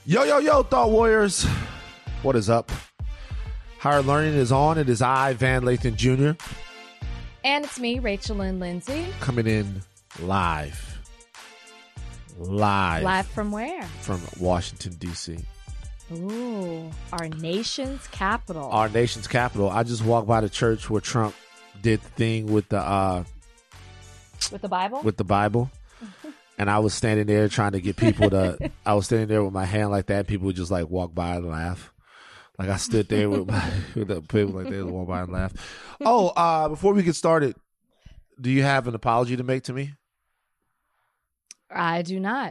Yo, Thought Warriors. What is up? Higher Learning is on. It is I, Van Lathan Jr. And it's me, Rachel Lynn Lindsay. Coming in live. Live from where? From Washington, D.C. Ooh, our nation's capital. Our nation's capital. I just walked by the church where Trump did the thing with the... with the Bible? With the Bible. And I was standing there trying to get people to... I was standing there with my hand like that. People would just like walk by and laugh. Like I stood there with the people like they would walk by and laugh. Oh, before we get started, do you have an apology to make to me? I do not.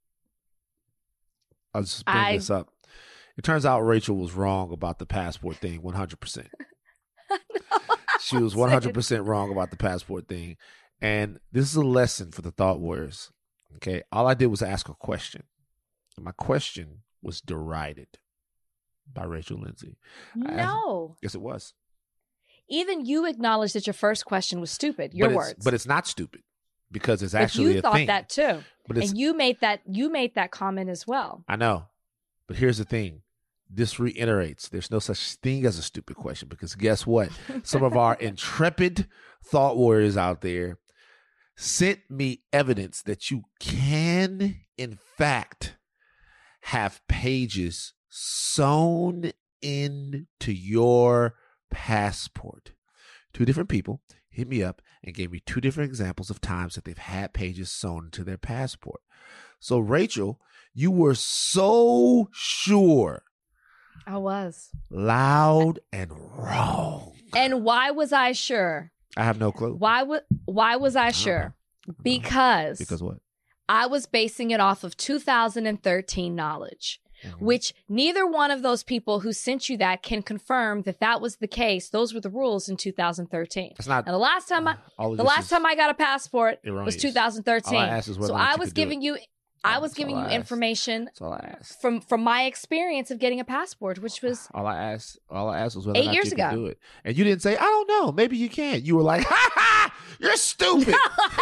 I'll just bring this up. It turns out Rachel was wrong about the passport thing 100%. She was 100% wrong about the passport thing. And this is a lesson for the Thought Warriors. Okay, all I did was ask a question. And my question was derided by Rachel Lindsay. No. Yes, it was. Even you acknowledged that your first question was stupid. Your words. But it's not stupid because it's actually a thing. You thought that too. And you made that comment as well. I know. But here's the thing. This reiterates there's no such thing as a stupid question because guess what? Some of our intrepid Thought Warriors out there sent me evidence that you can, in fact, have pages sewn into your passport. Two different people hit me up and gave me two different examples of times that they've had pages sewn into their passport. So, Rachel, you were so sure. I was. Loud and wrong. And why was I sure? I have no clue. Why was I sure? Because what? I was basing it off of 2013 knowledge, which neither one of those people who sent you that can confirm that was the case. Those were the rules in 2013. It's not. And the last time I got a passport was 2013. All I asked is whether so I was giving you. I was giving you information from my experience of getting a passport, which was all I asked was whether 8 years ago. Do it. And you didn't say, I don't know, maybe you can. You were like, ha ha, you're stupid.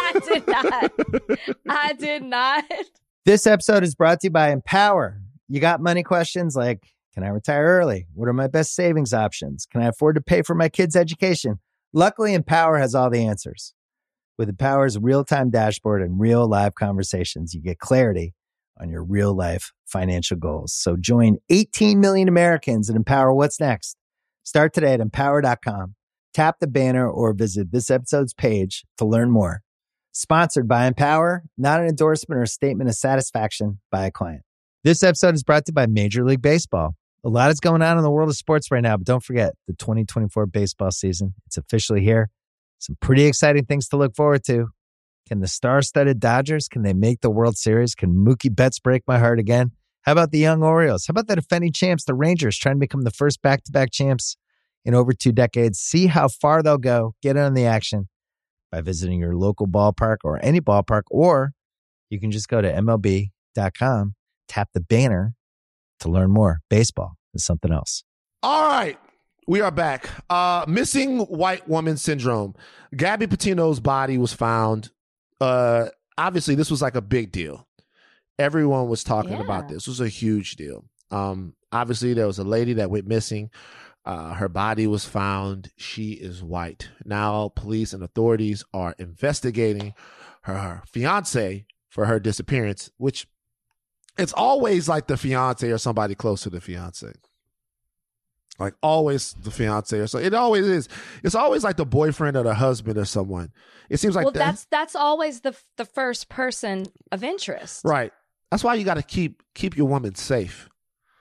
I did not. This episode is brought to you by Empower. You got money questions like, can I retire early? What are my best savings options? Can I afford to pay for my kids' education? Luckily, Empower has all the answers. With Empower's real-time dashboard and real live conversations, you get clarity on your real-life financial goals. So join 18 million Americans and Empower what's next. Start today at empower.com. Tap the banner or visit this episode's page to learn more. Sponsored by Empower, not an endorsement or statement of satisfaction by a client. This episode is brought to you by Major League Baseball. A lot is going on in the world of sports right now, but don't forget the 2024 baseball season. It's officially here. Some pretty exciting things to look forward to. Can the star-studded Dodgers, can they make the World Series? Can Mookie Betts break my heart again? How about the young Orioles? How about the defending champs, the Rangers, trying to become the first back-to-back champs in over 2 decades? See how far they'll go. Get in on the action by visiting your local ballpark or any ballpark, or you can just go to MLB.com, tap the banner to learn more. Baseball is something else. All right. We are back. Missing white woman syndrome. Gabby Petito's body was found. Obviously, this was like a big deal. Everyone was talking about this. It was a huge deal. Obviously, there was a lady that went missing. Her body was found. She is white. Now, police and authorities are investigating her fiance for her disappearance, which it's always like the fiance or somebody close to the fiance. Like always the fiance or so. It always is. It's always like the boyfriend or the husband or someone. It seems like that's always the first person of interest. Right. That's why you got to keep your woman safe.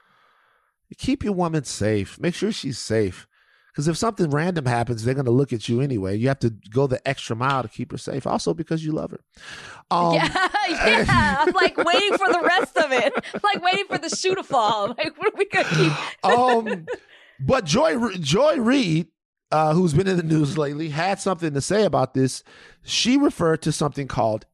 Keep your woman safe. Make sure she's safe. Because if something random happens, they're going to look at you anyway. You have to go the extra mile to keep her safe. Also because you love her. Yeah. I'm like waiting for the rest of it. I'm like waiting for the shoe to fall. Like, what are we going to keep? But Joy Reid, who's been in the news lately, had something to say about this. She referred to something called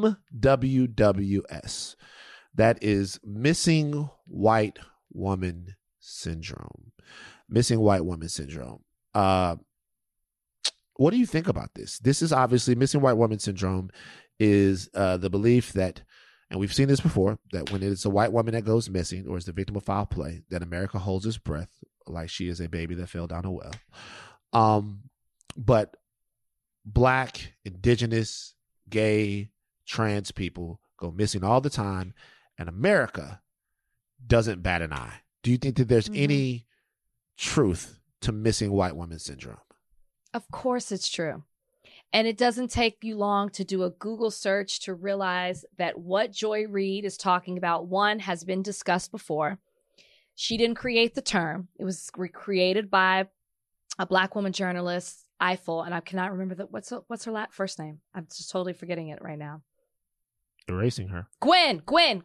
MWWS. That is Missing White Woman Syndrome. Missing White Woman Syndrome. What do you think about this? This is obviously Missing White Woman Syndrome is the belief that and we've seen this before, that when it's a white woman that goes missing or is the victim of foul play, that America holds its breath like she is a baby that fell down a well. But Black, Indigenous, gay, trans people go missing all the time, and America doesn't bat an eye. Do you think that there's any truth to missing white woman syndrome? Of course it's true. And it doesn't take you long to do a Google search to realize that what Joy Reid is talking about, one, has been discussed before. She didn't create the term. It was created by a Black woman journalist, Eiffel, and I cannot remember what's her first name. I'm just totally forgetting it right now. Erasing her. Gwen.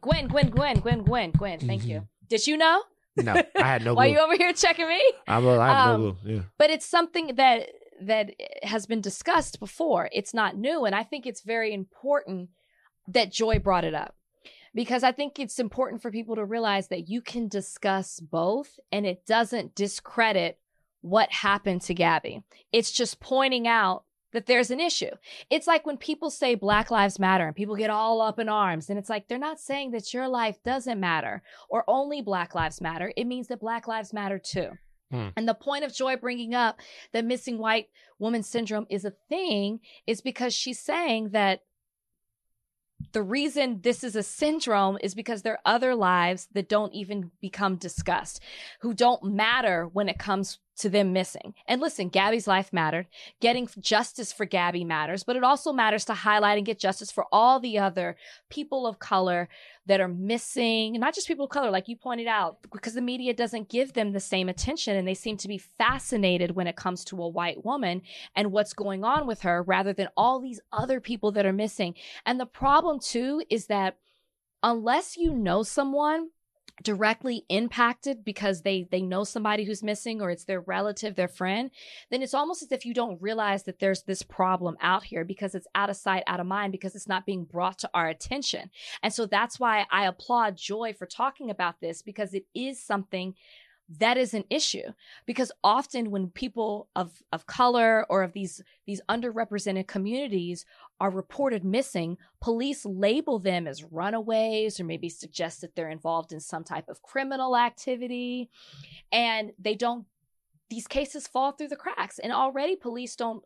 Thank you. Did you know? No, I had no clue. Why are you over here checking me? I had no clue. Yeah. But it's something that has been discussed before. It's not new, and I think it's very important that Joy brought it up, because I think it's important for people to realize that you can discuss both, and it doesn't discredit what happened to Gabby. It's just pointing out that there's an issue. It's like when people say Black Lives Matter and people get all up in arms, and it's like, they're not saying that your life doesn't matter or only Black Lives Matter. It means that Black lives matter too. And the point of Joy bringing up that missing white woman syndrome is a thing is because she's saying that the reason this is a syndrome is because there are other lives that don't even become discussed, who don't matter when it comes to them missing. And listen, Gabby's life mattered. Getting justice for Gabby matters, but it also matters to highlight and get justice for all the other people of color that are missing, not just people of color, like you pointed out, because the media doesn't give them the same attention, and they seem to be fascinated when it comes to a white woman and what's going on with her rather than all these other people that are missing. And the problem too is that unless you know someone directly impacted because they know somebody who's missing, or it's their relative, their friend, then it's almost as if you don't realize that there's this problem out here, because it's out of sight, out of mind, because it's not being brought to our attention. And so that's why I applaud Joy for talking about this, because it is something that is an issue. Because often when people of color or of these underrepresented communities are reported missing, police label them as runaways, or maybe suggest that they're involved in some type of criminal activity. And these cases fall through the cracks. And already police don't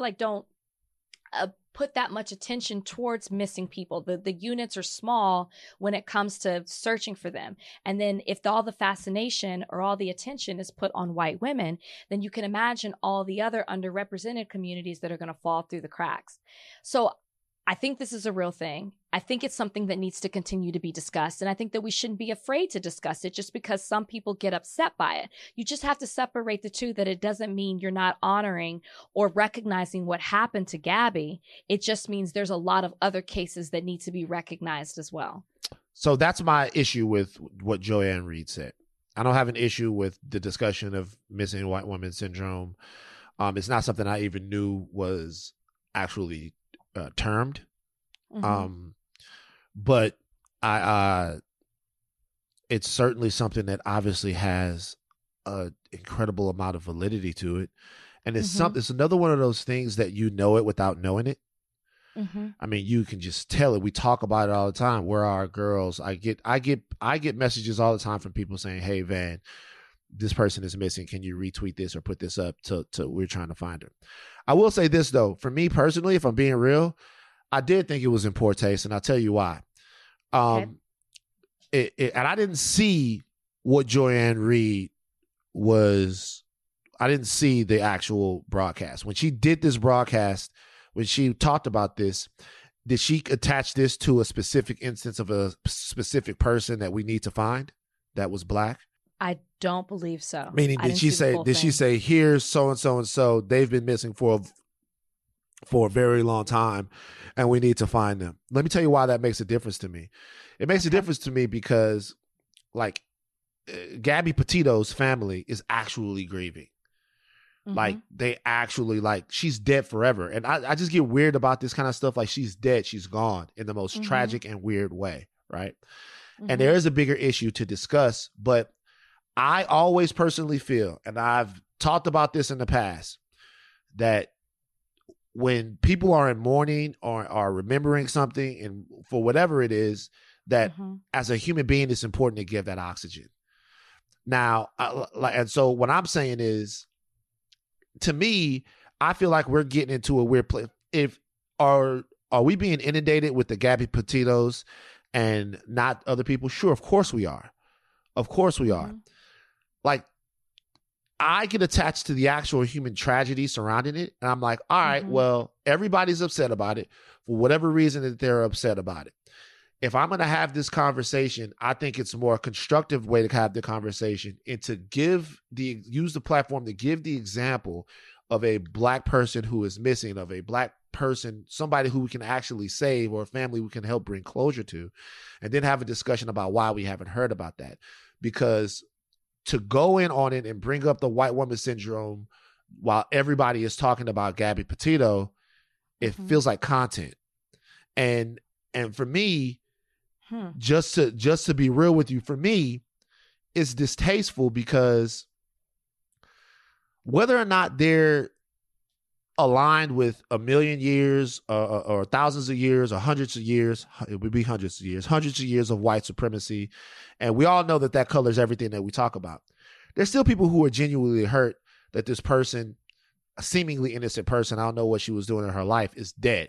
put that much attention towards missing people. The units are small when it comes to searching for them. And then if all the fascination or all the attention is put on white women, then you can imagine all the other underrepresented communities that are going to fall through the cracks. So I think this is a real thing. I think it's something that needs to continue to be discussed. And I think that we shouldn't be afraid to discuss it just because some people get upset by it. You just have to separate the two, that it doesn't mean you're not honoring or recognizing what happened to Gabby. It just means there's a lot of other cases that need to be recognized as well. So that's my issue with what Joy-Ann Reid said. I don't have an issue with the discussion of missing white woman syndrome. It's not something I even knew was actually termed. But it's certainly something that obviously has an incredible amount of validity to it. And it's it's another one of those things that you know it without knowing it. I mean, you can just tell it. We talk about it all the time. Where are our girls? I get messages all the time from people saying, "Hey, Van, this person is missing. Can you retweet this or put this up to we're trying to find her." I will say this though, for me personally, if I'm being real, I did think it was in poor taste, and I'll tell you why. And I didn't see what Joy-Ann Reid was. I didn't see the actual broadcast. When she did this broadcast, when she talked about this, did she attach this to a specific instance of a specific person that we need to find that was Black? I don't believe so. Meaning, did she say, here's so and so and so, they've been missing for a very long time, and we need to find them? Let me tell you why that makes a difference to me. It makes a difference to me because, like, Gabby Petito's family is actually grieving. Like, they actually, like, she's dead forever. And I just get weird about this kind of stuff. Like, she's dead, she's gone in the most tragic and weird way, right? And there is a bigger issue to discuss, but I always personally feel, and I've talked about this in the past, that when people are in mourning or are remembering something, and for whatever it is, that as a human being, it's important to give that oxygen. Now, and so what I'm saying is, to me, I feel like we're getting into a weird place. Are we being inundated with the Gabby Petitos and not other people? Sure, of course we are. Of course we are. Like, I get attached to the actual human tragedy surrounding it. And I'm like, all right, well, everybody's upset about it for whatever reason that they're upset about it. If I'm going to have this conversation, I think it's a more constructive way to have the conversation and to use the platform to give the example of a Black person who is missing, of a Black person, somebody who we can actually save, or a family we can help bring closure to, and then have a discussion about why we haven't heard about that. Because to go in on it and bring up the white woman syndrome while everybody is talking about Gabby Petito, it feels like content. And for me, just to be real with you, for me, it's distasteful, because whether or not they're aligned with a million years or thousands of years or hundreds of years, it would be hundreds of years of white supremacy. And we all know that colors everything that we talk about. There's still people who are genuinely hurt that this person, a seemingly innocent person, I don't know what she was doing in her life, is dead.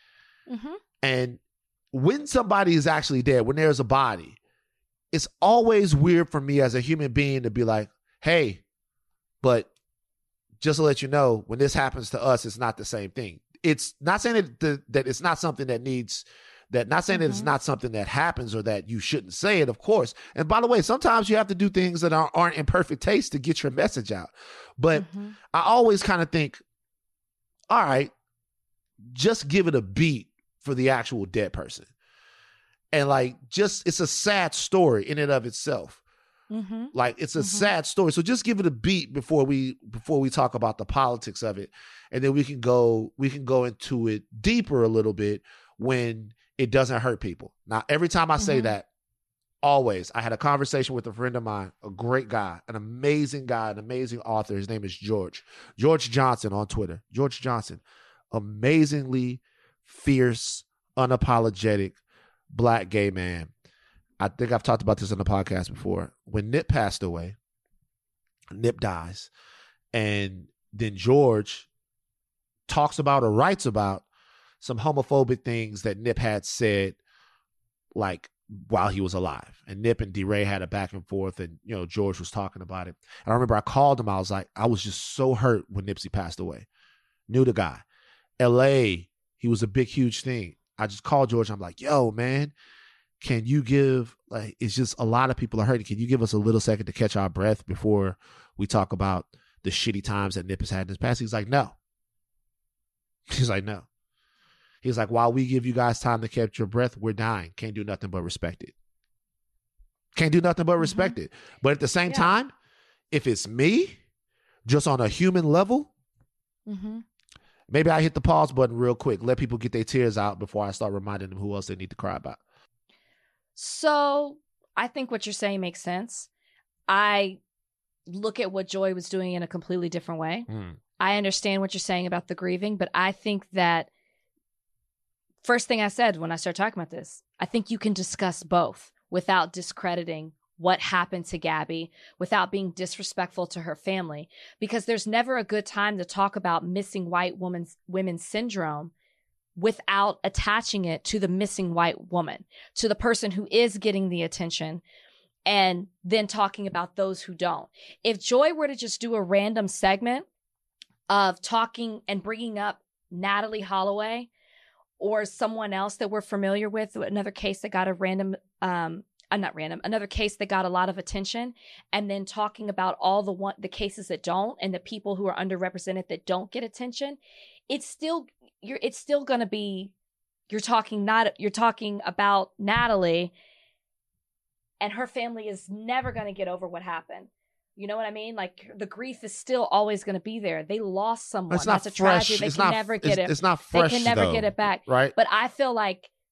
And when somebody is actually dead, when there's a body, it's always weird for me as a human being to be like, hey, but just to let you know, when this happens to us, it's not the same thing. It's not saying that it's not something that needs, that not saying that it's not something that happens or that you shouldn't say it, of course. And by the way, sometimes you have to do things that aren't in perfect taste to get your message out. But I always kind of think, all right, just give it a beat for the actual dead person. And like, it's a sad story in and of itself. Like, it's a sad story. So just give it a beat before we talk about the politics of it. And then we can go into it deeper a little bit when it doesn't hurt people. Now, every time I say that, always, I had a conversation with a friend of mine, a great guy, an amazing author. His name is George Johnson on Twitter. George Johnson, amazingly fierce, unapologetic Black gay man. I think I've talked about this on the podcast before. When Nip passed away, Nip dies, and then George talks about or writes about some homophobic things that Nip had said, like, while he was alive. And Nip and DeRay had a back and forth, and, you know, George was talking about it. And I remember I called him. I was like, I was just so hurt when Nipsey passed away. Knew the guy. LA, he was a big, huge thing. I just called George. I'm like, yo, man, can you give, like, it's just a lot of people are hurting. Can you give us a little second to catch our breath before we talk about the shitty times that Nip has had in his past? He's like, no. He's like, no. He's like, while we give you guys time to catch your breath, we're dying. Can't do nothing but respect it. Can't do nothing but respect it. But at the same time, if it's me, just on a human level, maybe I hit the pause button real quick. Let people get their tears out before I start reminding them who else they need to cry about. So I think what you're saying makes sense. I look at what Joy was doing in a completely different way. I understand what you're saying about the grieving, but I think that first thing I said when I started talking about this, I think you can discuss both without discrediting what happened to Gabby, without being disrespectful to her family, because there's never a good time to talk about missing white women's syndrome without attaching it to the missing white woman, to the person who is getting the attention, and then talking about those who don't. If Joy were to just do a random segment of talking and bringing up Natalie Holloway or someone else that we're familiar with, another case that got another case that got a lot of attention, and then talking about all the cases that don't, and the people who are underrepresented that don't get attention, it's still going to be, you're talking about Natalie, and her family is never going to get over what happened. You know what I mean? Like, the grief is still always going to be there. They lost someone. It's not That's a fresh. tragedy. They can never get it. It's not fresh. They can never though, get it back. Right. But I feel like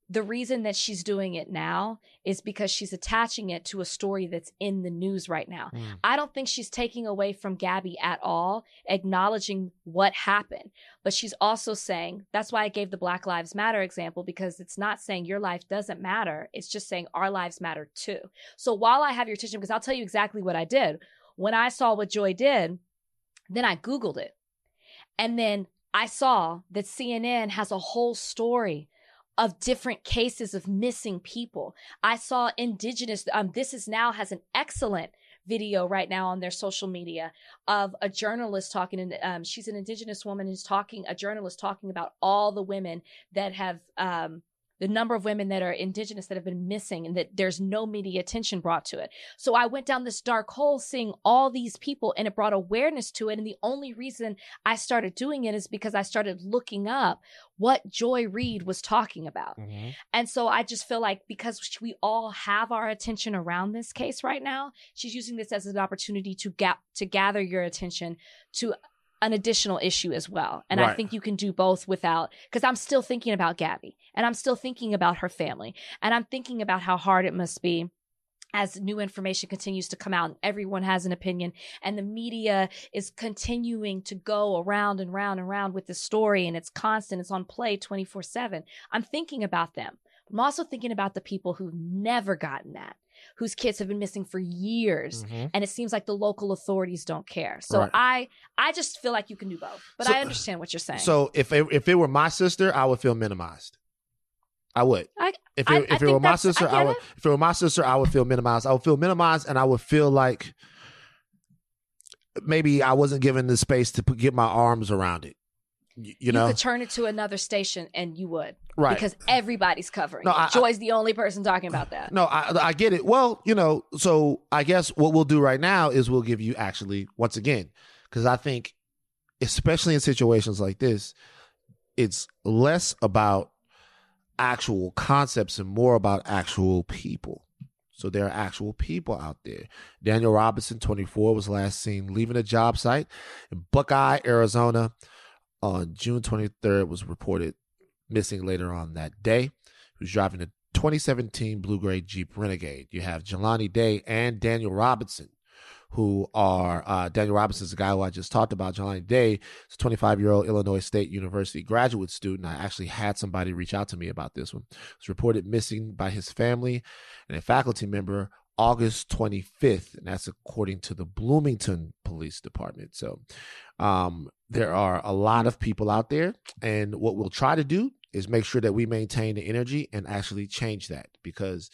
the reason that she's doing it now is because she's attaching it to a story that's in the news right now. I don't think she's taking away from Gabby at all, acknowledging what happened. But she's also saying, that's why I gave the Black Lives Matter example, because it's not saying your life doesn't matter. It's just saying our lives matter too. So while I have your attention, because I'll tell you exactly what I did. When I saw what Joy did, then I Googled it. And then I saw that CNN has a whole story of different cases of missing people. I saw Indigenous, This Is Now has an excellent video right now on their social media of a journalist talking, and she's an Indigenous woman who's talking, a journalist talking about all the women that have, the number of women that are Indigenous that have been missing, and that there's no media attention brought to it. So I went down this dark hole seeing all these people, and it brought awareness to it. And the only reason I started doing it is because I started looking up what Joy Reid was talking about. And so I just feel like because we all have our attention around this case right now, she's using this as an opportunity to gather your attention to an additional issue as well. And I think you can do both without, because I'm still thinking about Gabby, and I'm still thinking about her family, and I'm thinking about how hard it must be as new information continues to come out and everyone has an opinion, and the media is continuing to go around and round and round with this story, and it's constant, it's on play 24/7. I'm thinking about them. I'm also thinking about the people who've never gotten that, whose kids have been missing for years, and it seems like the local authorities don't care. So I just feel like you can do both, but I understand what you're saying. So if it were my sister, I would feel minimized. I would. If it were my sister, I would. If it were my sister, I would feel minimized. I would feel minimized, and I would feel like maybe I wasn't given the space to get my arms around it. You know, could turn it to another station and you would. Right. Because everybody's covering it. Joy's the only person talking about that. No, I get it. Well, you know, so I guess what we'll do right now is we'll give you actually, once again, because I think, especially in situations like this, it's less about actual concepts and more about actual people. So there are actual people out there. Daniel Robinson, 24, was last seen leaving a job site in Buckeye, Arizona on June 23rd, was reported missing later on that day. He was driving a 2017 blue-gray Jeep Renegade. You have Jelani Day and Daniel Robinson, who are, Daniel Robinson is the guy who I just talked about. Jelani Day is a 25-year-old Illinois State University graduate student. I actually had somebody reach out to me about this one. He was reported missing by his family and a faculty member August 25th, and that's according to the Bloomington Police Department. So there are a lot of people out there, and what we'll try to do is make sure that we maintain the energy and actually change that, because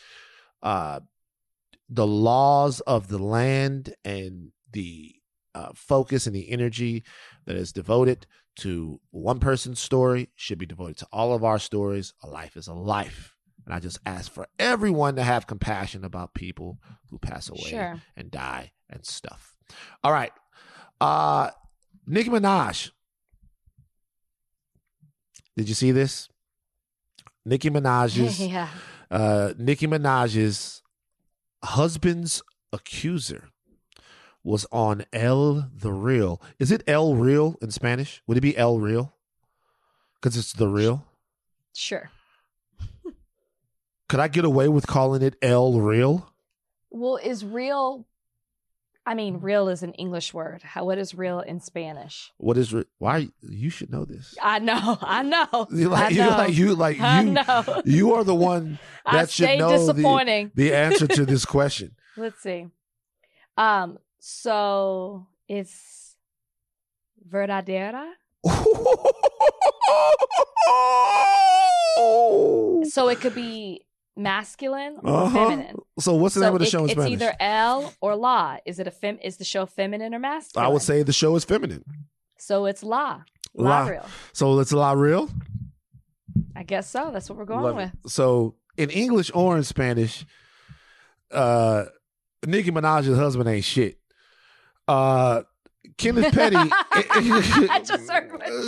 the laws of the land and the focus and the energy that is devoted to one person's story should be devoted to all of our stories. A life is a life. And I just ask for everyone to have compassion about people who pass away and die and stuff. All right. Nicki Minaj. Did you see this? Nicki Minaj's husband's accuser was on El The Real. Is it El Real in Spanish? Would it be El Real? Because it's The Real? Sure. Could I get away with calling it El Real? Well, is real... I mean, real is an English word. What is real in Spanish? What is why you should know this? I know. I know. You are the one that should know the answer to this question. Let's see. So it's verdadera. So it could be masculine or feminine. So what's the name of the show in Spanish? It's either El or La. Is the show feminine or masculine? I would say the show is feminine. So it's La. La Real. So it's La Real? I guess so. That's what we're going with. So in English or in Spanish, Nicki Minaj's husband ain't shit. Kenneth Petty. I just heard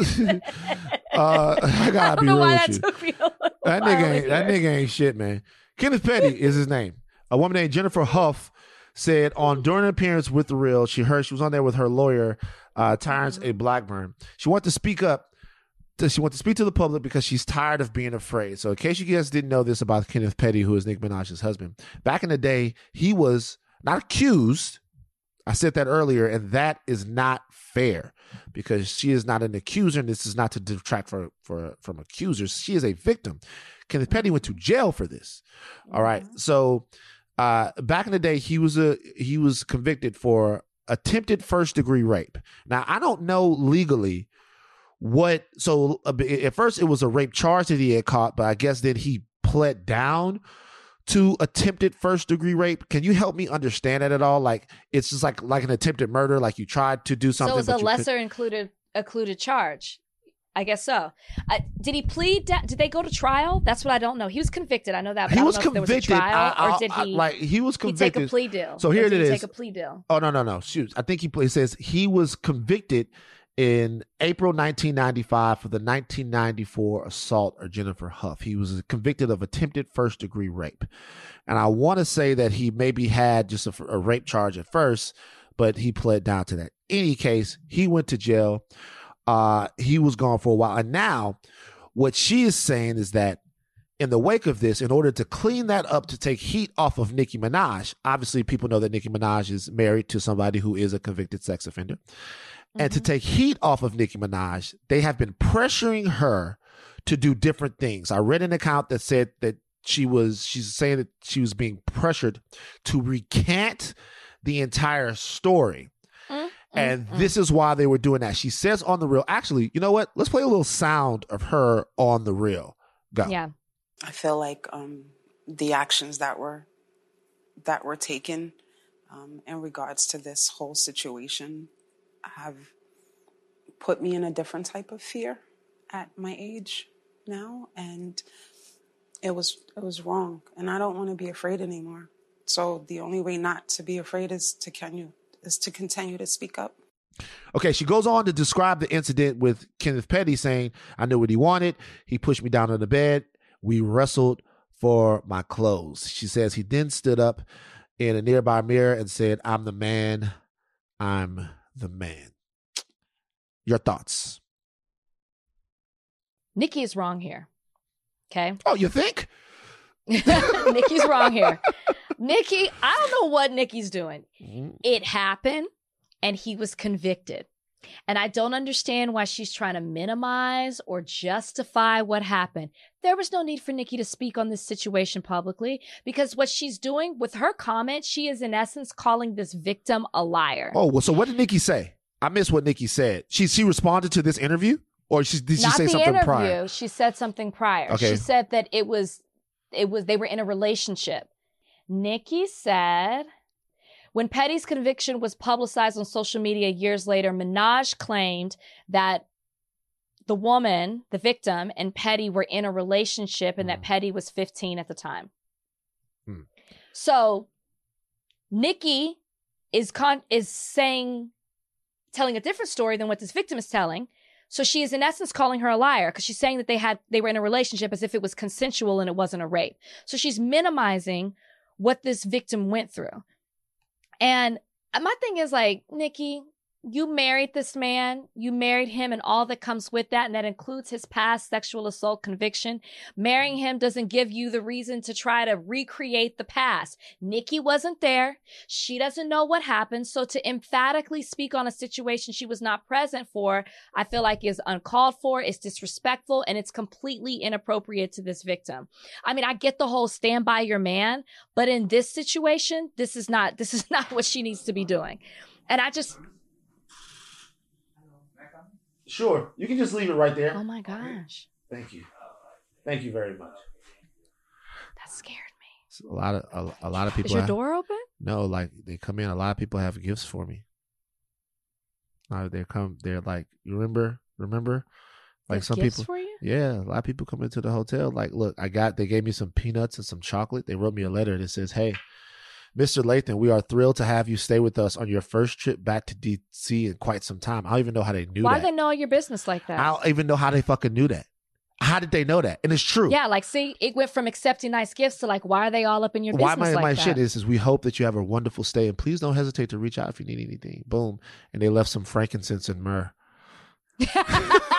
I gotta be real with you. Took me a that nigga ain't shit, man. Kenneth Petty is his name. A woman named Jennifer Huff said during an appearance with The Real, she was on there with her lawyer, Terrence A. Blackburn. She wanted to speak up she wants to speak to the public because she's tired of being afraid. So in case you guys didn't know this about Kenneth Petty, who is Nicki Minaj's husband, back in the day, he was not accused. I said that earlier, and that is not fair because she is not an accuser, and this is not to detract from accusers. She is a victim. Kenneth Petty went to jail for this. All right. So back in the day, he was convicted for attempted first-degree rape. Now, I don't know legally so at first it was a rape charge that he had caught, but I guess then he pled down to attempted first-degree rape. Can you help me understand that at all? Like, it's just like an attempted murder, like you tried to do something. So it was a lesser included charge. I guess so. Did he plead? Did they go to trial? That's what I don't know. He was convicted. I know that. But he I don't was know convicted. If there was a trial, or did he? He was convicted. Take a plea deal. So here it is. Take a plea deal. Oh no. Shoot. I think he says he was convicted in April 1995 for the 1994 assault of Jennifer Huff. He was convicted of attempted first-degree rape. And I want to say that he maybe had just a rape charge at first, but he pled down to that. In any case, he went to jail. He was gone for a while. And now what she is saying is that in the wake of this, in order to clean that up, to take heat off of Nicki Minaj, obviously people know that Nicki Minaj is married to somebody who is a convicted sex offender. And to take heat off of Nicki Minaj, they have been pressuring her to do different things. I read an account that said that she's saying that she was being pressured to recant the entire story. And this is why they were doing that. She says on The Real, actually, you know what? Let's play a little sound of her on The Real. Go. Yeah. I feel like the actions that were taken in regards to this whole situation have put me in a different type of fear at my age now, and it was wrong, and I don't want to be afraid anymore. So the only way not to be afraid is to continue to speak up. Okay, she goes on to describe the incident with Kenneth Petty, saying, "I knew what he wanted. He pushed me down on the bed. We wrestled for my clothes." She says he then stood up in a nearby mirror and said, "I'm the man. I'm the man." Your thoughts? Nicki is wrong here. Okay. Oh, you think? Nicki's wrong here. Nicki, I don't know what Nicki's doing. It happened and he was convicted. And I don't understand why she's trying to minimize or justify what happened. There was no need for Nicki to speak on this situation publicly, because what she's doing with her comment, she is in essence calling this victim a liar. Oh, well, so what did Nicki say? I missed what Nicki said. She responded to this interview, or did she say something prior? She said something prior. Okay. She said that it was they were in a relationship. Nicki said, when Petty's conviction was publicized on social media years later, Minaj claimed that the woman, the victim, and Petty were in a relationship and that Petty was 15 at the time. So Nicki is telling a different story than what this victim is telling. So she is in essence calling her a liar because she's saying that they were in a relationship as if it was consensual and it wasn't a rape. So she's minimizing what this victim went through. And my thing is like, Nicki, you married this man, you married him and all that comes with that, and that includes his past sexual assault conviction. Marrying him doesn't give you the reason to try to recreate the past. Nicki wasn't there. She doesn't know what happened. So to emphatically speak on a situation she was not present for, I feel like is uncalled for, it's disrespectful, and it's completely inappropriate to this victim. I mean, I get the whole stand by your man, but in this situation, this is not what she needs to be doing. And I just... Sure. You can just leave it right there. Oh my gosh. Thank you. Thank you very much. That scared me. So a lot of people. Is your door open? No, like they come in. A lot of people have gifts for me. They're like, you remember? Like some gifts people for you? Yeah, a lot of people come into the hotel. Like, look, they gave me some peanuts and some chocolate. They wrote me a letter that says, "Hey, Mr. Lathan, we are thrilled to have you stay with us on your first trip back to D.C. in quite some time." I don't even know how they knew that. Why do they know your business like that? I don't even know how they fucking knew that. How did they know that? And it's true. Yeah, like, see, it went from accepting nice gifts to like, why are they all up in your business like that? My shit is we hope that you have a wonderful stay, and please don't hesitate to reach out if you need anything. Boom. And they left some frankincense and myrrh.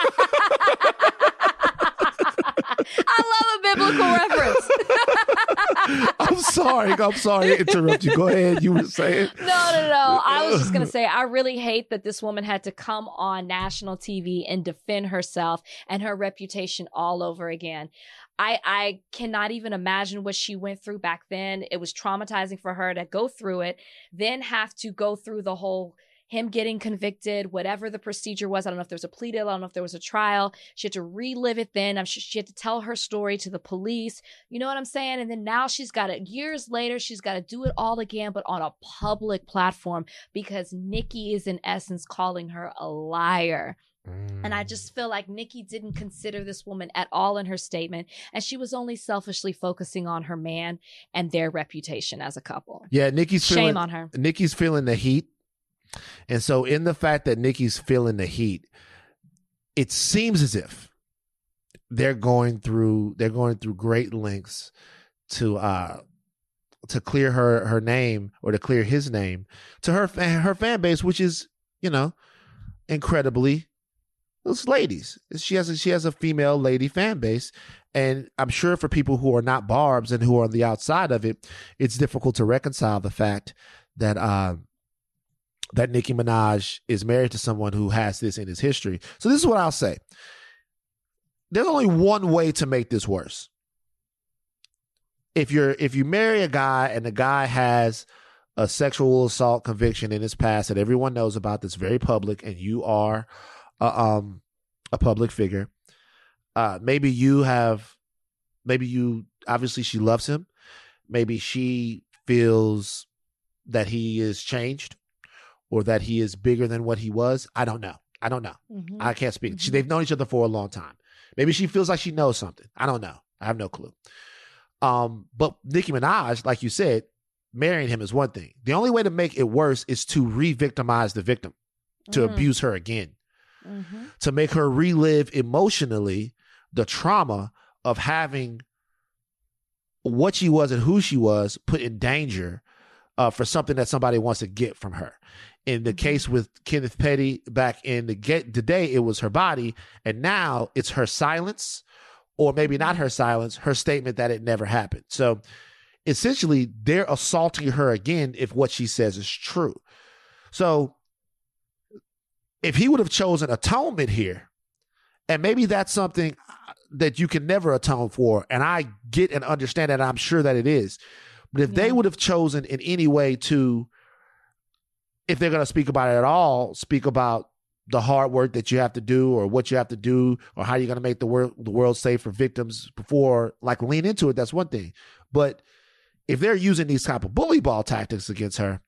I love a biblical reference. I'm sorry to interrupt you. Go ahead. You were saying. No. I was just going to say, I really hate that this woman had to come on national TV and defend herself and her reputation all over again. I cannot even imagine what she went through back then. It was traumatizing for her to go through it, then have to go through the whole him getting convicted, whatever the procedure was. I don't know if there was a plea deal. I don't know if there was a trial. She had to relive it then. She had to tell her story to the police. You know what I'm saying? And then now years later, she's got to do it all again, but on a public platform because Nicki is in essence calling her a liar. And I just feel like Nicki didn't consider this woman at all in her statement. And she was only selfishly focusing on her man and their reputation as a couple. Yeah, Shame on her. Nicki's feeling the heat. And so in the fact that Nicki's feeling the heat, it seems as if they're going through great lengths to clear her name or to clear his name to her fan base, which is, incredibly those ladies. She has a female lady fan base. And I'm sure for people who are not Barbs and who are on the outside of it, it's difficult to reconcile the fact that that Nicki Minaj is married to someone who has this in his history. So this is what I'll say. There's only one way to make this worse. If you marry a guy and the guy has a sexual assault conviction in his past that everyone knows about, that's very public, and you are a public figure, maybe obviously she loves him. Maybe she feels that he is changed, or that he is bigger than what he was. I don't know. Mm-hmm. I can't speak. Mm-hmm. They've known each other for a long time. Maybe she feels like she knows something. I don't know. I have no clue. But Nicki Minaj, like you said, marrying him is one thing. The only way to make it worse is to re-victimize the victim, to abuse her again, to make her relive emotionally the trauma of having what she was and who she was put in danger for something that somebody wants to get from her. In the case with Kenneth Petty back in the day, it was her body, and now it's her silence, or maybe not her silence, her statement that it never happened. So essentially, they're assaulting her again if what she says is true. So if he would have chosen atonement here, and maybe that's something that you can never atone for, and I get and understand that, I'm sure that it is. But if they would have chosen in any way to, if they're going to speak about it at all, speak about the hard work that you have to do, or what you have to do, or how you're going to make the world safe for victims before, like, lean into it, that's one thing. But if they're using these type of bully ball tactics against her,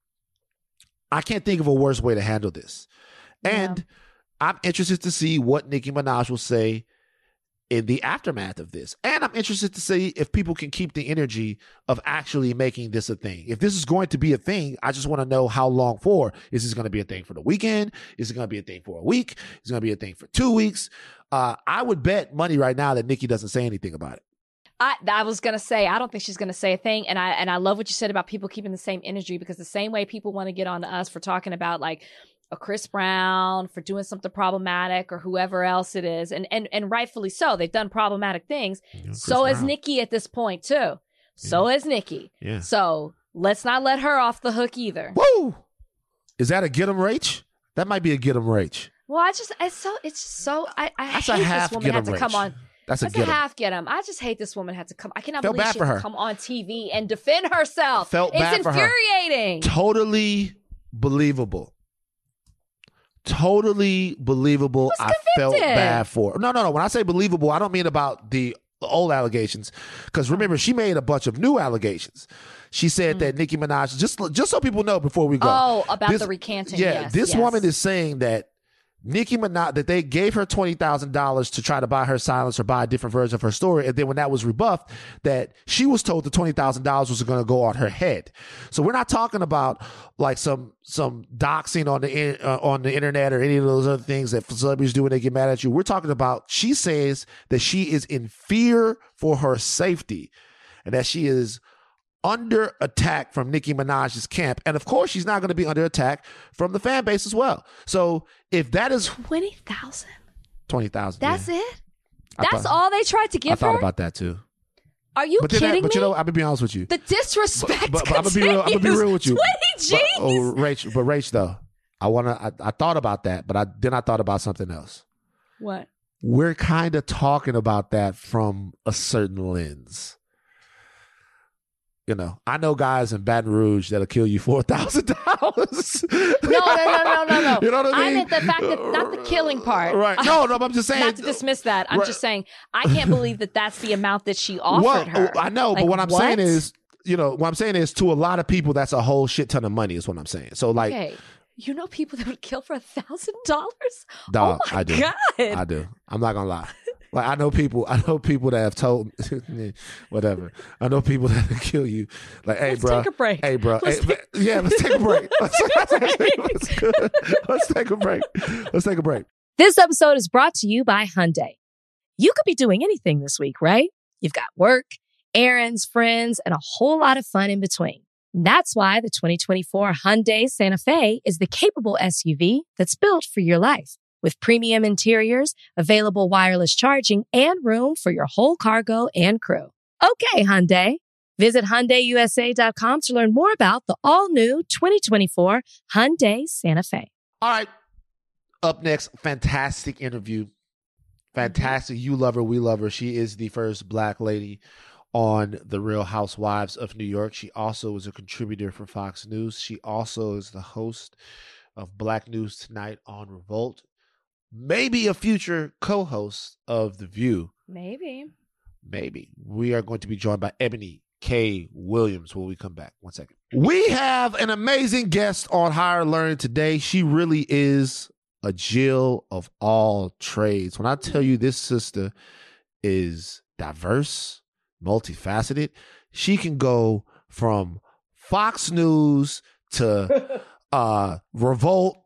I can't think of a worse way to handle this. Yeah. And I'm interested to see what Nicki Minaj will say in the aftermath of this. And I'm interested to see if people can keep the energy of actually making this a thing. If this is going to be a thing, I just want to know how long for. Is this going to be a thing for the weekend? Is it going to be a thing for a week? Is it going to be a thing for 2 weeks? I would bet money right now that Nicki doesn't say anything about it. I was going to say, I don't think she's going to say a thing. And I love what you said about people keeping the same energy, because the same way people want to get on to us for talking about, like, a Chris Brown, for doing something problematic, or whoever else it is. And rightfully so. They've done problematic things. So has Nicki at this point too. Yeah. So has Nicki. Yeah. So let's not let her off the hook either. Woo! Is that a get 'em Rach? That might be a get 'em Rach. Well, I hate this woman had to come on. That's a half get 'em. I just hate this woman had to come. I cannot believe she had to come on TV and defend herself. It's infuriating. Totally believable. Totally believable. I felt bad for her. No. When I say believable, I don't mean about the old allegations, because remember, she made a bunch of new allegations. She said that Nicki Minaj, just so people know before we go. Oh, about the recanting. Yeah, this woman is saying that Nicki Minaj, that they gave her $20,000 to try to buy her silence or buy a different version of her story. And then when that was rebuffed, that she was told the $20,000 was going to go on her head. So we're not talking about like some doxing on the internet or any of those other things that celebrities do when they get mad at you. We're talking about, she says that she is in fear for her safety and that she is under attack from Nicki Minaj's camp. And of course, she's not going to be under attack from the fan base as well. So if that is 20,000, 20,000. That's yeah. it? That's all they tried to give I thought her? about that too. Are you kidding me? But you know, I'm gonna be honest with you. The disrespect But I'm gonna be real with you. 20 G's. But Rach, though, I thought about that, but I thought about something else. What? We're kind of talking about that from a certain lens. You know, I know guys in Baton Rouge that'll kill you $4,000. No. You know what I mean? I meant the fact that not the killing part. Right. No, but I'm just saying. Not to dismiss that. I'm Right. just saying I can't believe that that's the amount that she offered her. I know, Like, but what I'm what? saying is, to a lot of people, that's a whole shit ton of money is what I'm saying. So like, Okay. You know people that would kill for $1,000? dog, Oh my I do. God. I do. I'm not gonna lie. Like I know people that have told whatever. I know people that will kill you. Like, hey, Let's bro. take a break. Hey, bro. Let's take- Let's take a break. Let's take a break. Let's take a break. This episode is brought to you by Hyundai. You could be doing anything this week, right? You've got work, errands, friends, and a whole lot of fun in between. That's why the 2024 Hyundai Santa Fe is the capable SUV that's built for your life. With premium interiors, available wireless charging, and room for your whole cargo and crew. Okay, Hyundai. Visit HyundaiUSA.com to learn more about the all-new 2024 Hyundai Santa Fe. All right. Up next, fantastic interview. Fantastic. You love her. We love her. She is the first Black lady on The Real Housewives of New York. She also is a contributor for Fox News. She also is the host of Black News Tonight on Revolt. Maybe a future co-host of The View. Maybe. We are going to be joined by Ebony K. Williams when we come back. 1 second. We have an amazing guest on Higher Learning today. She really is a Jill of all trades. When I tell you this sister is diverse, multifaceted, she can go from Fox News to Revolt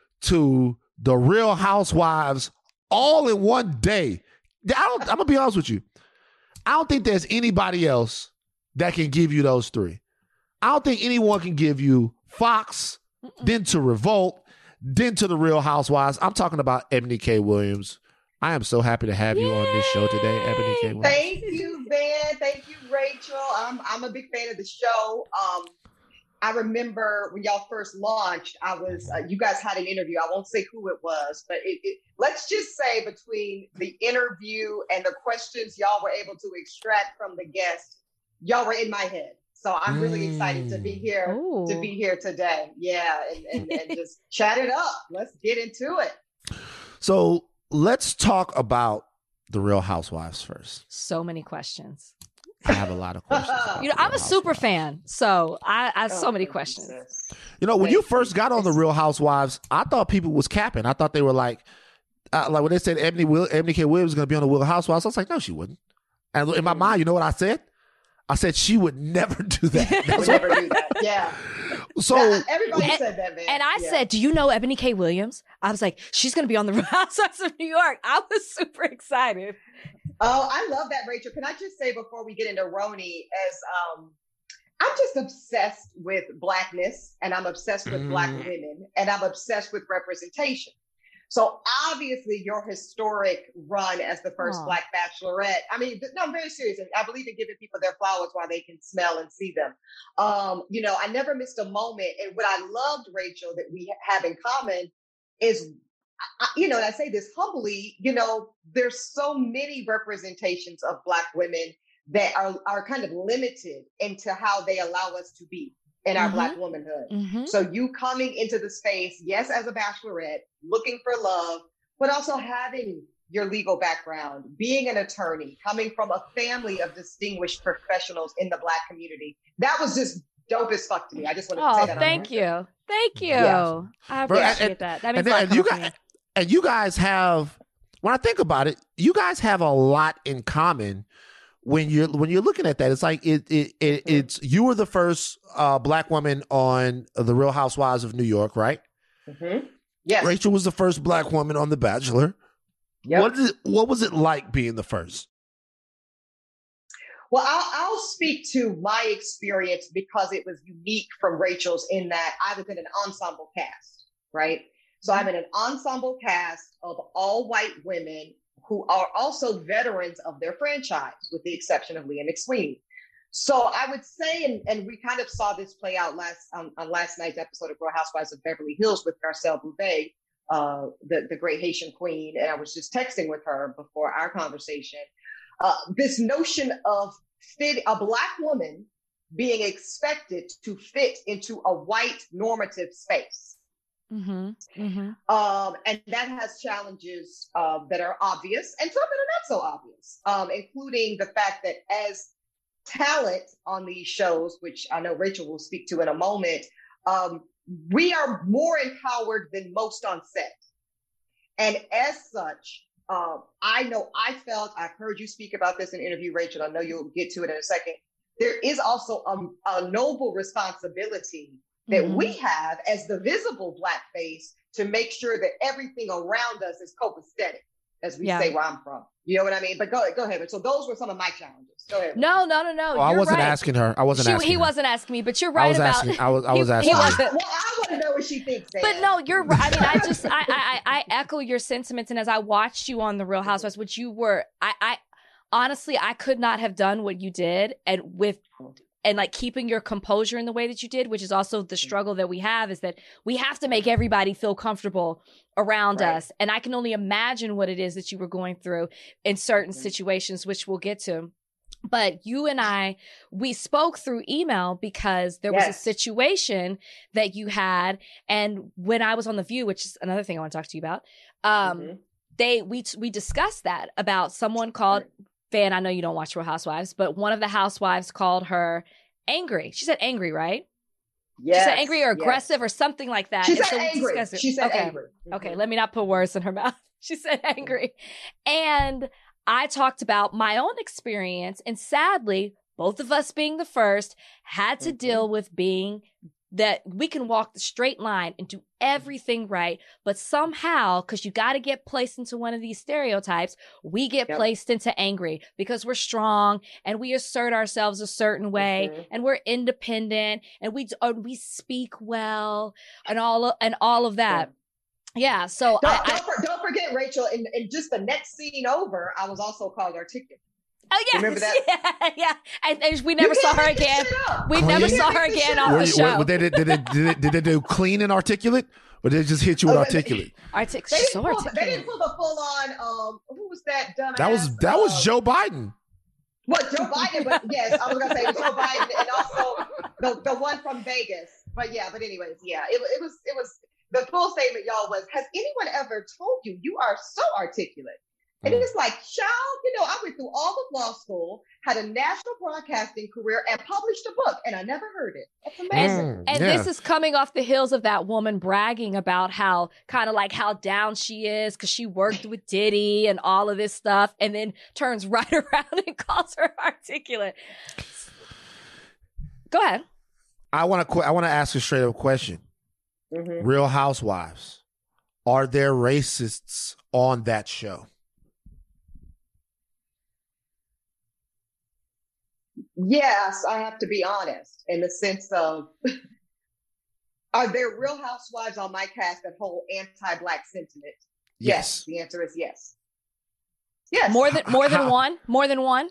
to The Real Housewives all in one day. I'm going to be honest with you. I don't think there's anybody else that can give you those three. I don't think anyone can give you Fox, then to Revolt, then to The Real Housewives. I'm talking about Ebony K. Williams. I am so happy to have you on this show today, Ebony K. Williams. Thank you, Van. Thank you, Rachel. I'm a big fan of the show. I remember when y'all first launched, I was you guys had an interview. I won't say who it was, but let's just say between the interview and the questions y'all were able to extract from the guest, y'all were in my head. So I'm really excited to be here today. Yeah, and just chat it up. Let's get into it. So let's talk about The Real Housewives first. So many questions. I have a lot of questions. I'm a super fan, so I have so many questions. When you first got on The Real Housewives, I thought people was capping. I thought they were like when they said Ebony K. Williams was going to be on The Real Housewives, I was like, no, she wouldn't. And in my mind, you know what I said? I said she would never do that. Would never do that. Yeah. So everybody said that, man. And I said, do you know Ebony K. Williams? I was like, she's going to be on The Real Housewives of New York. I was super excited. Oh, I love that, Rachel. Can I just say before we get into Roni, I'm just obsessed with Blackness, and I'm obsessed with Black women, and I'm obsessed with representation. So obviously your historic run as the first Black Bachelorette, I mean, no, I'm very serious. And I believe in giving people their flowers while they can smell and see them. I never missed a moment. And what I loved, Rachel, that we have in common is, and I say this humbly, there's so many representations of Black women that are kind of limited into how they allow us to be in our Black womanhood. Mm-hmm. So you coming into the space, yes, as a bachelorette, looking for love, but also having your legal background, being an attorney, coming from a family of distinguished professionals in the Black community. That was just dope as fuck to me. I just want to say that. Thank you. Thank you. Yeah. I appreciate that. That means a lot to me. And you guys have, when I think about it, you guys have a lot in common. When you're looking at that, it's like it's you were the first Black woman on The Real Housewives of New York, right? Mm-hmm. Yes. Rachel was the first Black woman on The Bachelor. Yep. What was it like being the first? Well, I'll speak to my experience because it was unique from Rachel's in that I was in an ensemble cast, right? So I'm in an ensemble cast of all white women who are also veterans of their franchise, with the exception of Leah McSweeney. So I would say, and we kind of saw this play out on last night's episode of Real Housewives of Beverly Hills with Garcelle Beauvais, the great Haitian queen. And I was just texting with her before our conversation. This notion of a Black woman being expected to fit into a white normative space. Mm-hmm. Mm-hmm. And that has challenges that are obvious and some that are not so obvious, including the fact that as talent on these shows, which I know Rachel will speak to in a moment, we are more empowered than most on set. And as such, I've heard you speak about this in an interview, Rachel. I know you'll get to it in a second. There is also a noble responsibility that we have as the visible Black face to make sure that everything around us is copacetic, as we say where I'm from. You know what I mean? But go ahead. So those were some of my challenges. Go ahead. No. Well, I wasn't asking her. He wasn't asking me, but you're right I was asking her. Well, I want to know what she thinks. Dan. But no, you're right. I mean, I echo your sentiments. And as I watched you on The Real Housewives, which you were, I honestly, I could not have done what you did and like keeping your composure in the way that you did, which is also the struggle that we have, is that we have to make everybody feel comfortable around us. And I can only imagine what it is that you were going through in certain situations, which we'll get to. But you and we spoke through email because there was a situation that you had. And when I was on The View, which is another thing I want to talk to you about, we discussed that about someone called Van. I know you don't watch Real Housewives, but one of the housewives called her angry. She said angry, right? Yes. She said angry or aggressive or something like that. She said angry. She said angry. Okay, let me not put words in her mouth. She said angry. And I talked about my own experience, and sadly, both of us being the first had to deal with being that we can walk the straight line and do everything right, but somehow, because you got to get placed into one of these stereotypes, we get placed into angry because we're strong and we assert ourselves a certain way and we're independent and we speak well and all of that. Yeah. So don't forget, Rachel, in just the next scene over, I was also called articulate. Oh, yeah. Remember that? Yeah. And we never saw her again. We never saw her again on the show. Did they do clean and articulate? Or did they just hit you with articulate? They didn't pull the full on, who was that dumbass? That was Joe Biden. Well, Joe Biden, but yes, I was going to say it was Joe Biden and also the one from Vegas. But anyways, it was the full statement, y'all, was, has anyone ever told you you are so articulate? And it's like, child, I went through all of law school, had a national broadcasting career, and published a book, and I never heard it. That's amazing. And this is coming off the heels of that woman bragging about how down she is because she worked with Diddy and all of this stuff, and then turns right around and calls her articulate. Go ahead. I want to ask a straight up question. Real Housewives, are there racists on that show? Yes, I have to be honest, in the sense of, are there Real Housewives on my cast that hold anti-Black sentiment? Yes. The answer is yes. Yes. More than one? More than one?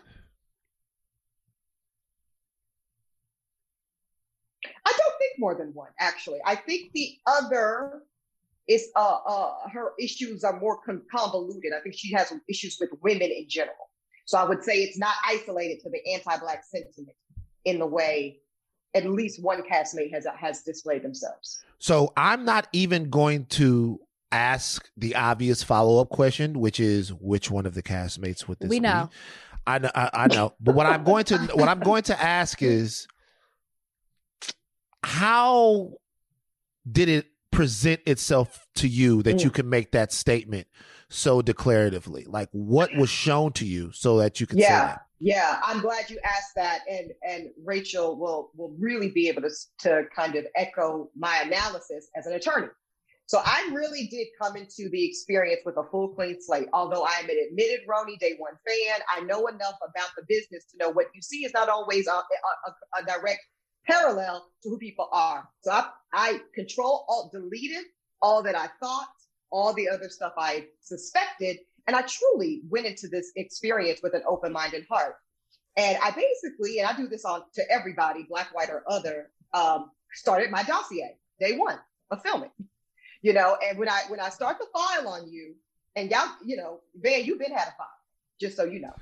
I don't think more than one, actually. I think the other is her issues are more convoluted. I think she has issues with women in general. So I would say it's not isolated to the anti-Black sentiment in the way at least one castmate has displayed themselves. So I'm not even going to ask the obvious follow-up question, which is which one of the castmates would this be? Know. I know. But what I'm going to ask is, how did it present itself to you that you can make that statement so declaratively? Like, what was shown to you so that you could say that? Yeah, I'm glad you asked that, and Rachel will really be able to kind of echo my analysis as an attorney. So I really did come into the experience with a full clean slate. Although I am an admitted Roni Day One fan, I know enough about the business to know what you see is not always a direct parallel to who people are. So I control alt deleted all that I thought, all the other stuff I suspected. And I truly went into this experience with an open-minded heart. And I basically, and I do this to everybody, Black, white, or other, started my dossier day one of filming. And when I start the file on you, and y'all, Van, you've been had a file, just so you know.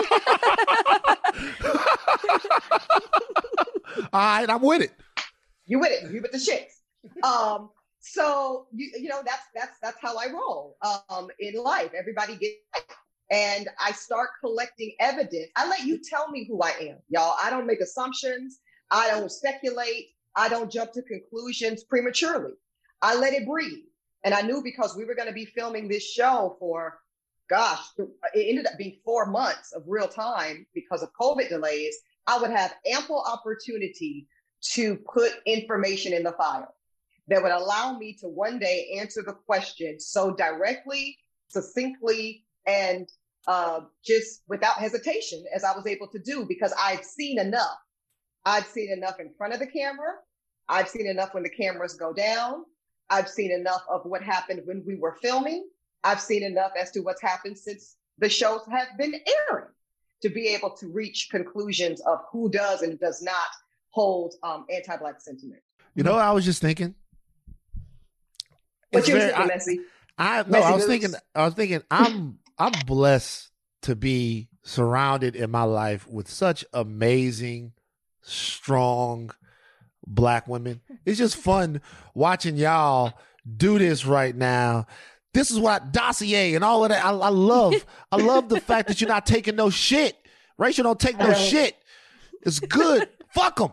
All right, I'm with it. You with it. You with the shits. So that's how I roll in life. Everybody gets life. And I start collecting evidence. I let you tell me who I am, y'all. I don't make assumptions. I don't speculate. I don't jump to conclusions prematurely. I let it breathe. And I knew because we were going to be filming this show for, it ended up being 4 months of real time because of COVID delays, I would have ample opportunity to put information in the file that would allow me to one day answer the question so directly, succinctly, and just without hesitation as I was able to do, because I've seen enough. I've seen enough in front of the camera. I've seen enough when the cameras go down. I've seen enough of what happened when we were filming. I've seen enough as to what's happened since the shows have been airing to be able to reach conclusions of who does and does not hold anti-Black sentiment. You know what I was just thinking? What you were thinking, Messi? I was thinking I'm blessed to be surrounded in my life with such amazing, strong Black women. It's just fun watching y'all do this right now. This is what dossier and all of that. I love the fact that you're not taking no shit. Rachel don't take no shit. It's good. Fuck them.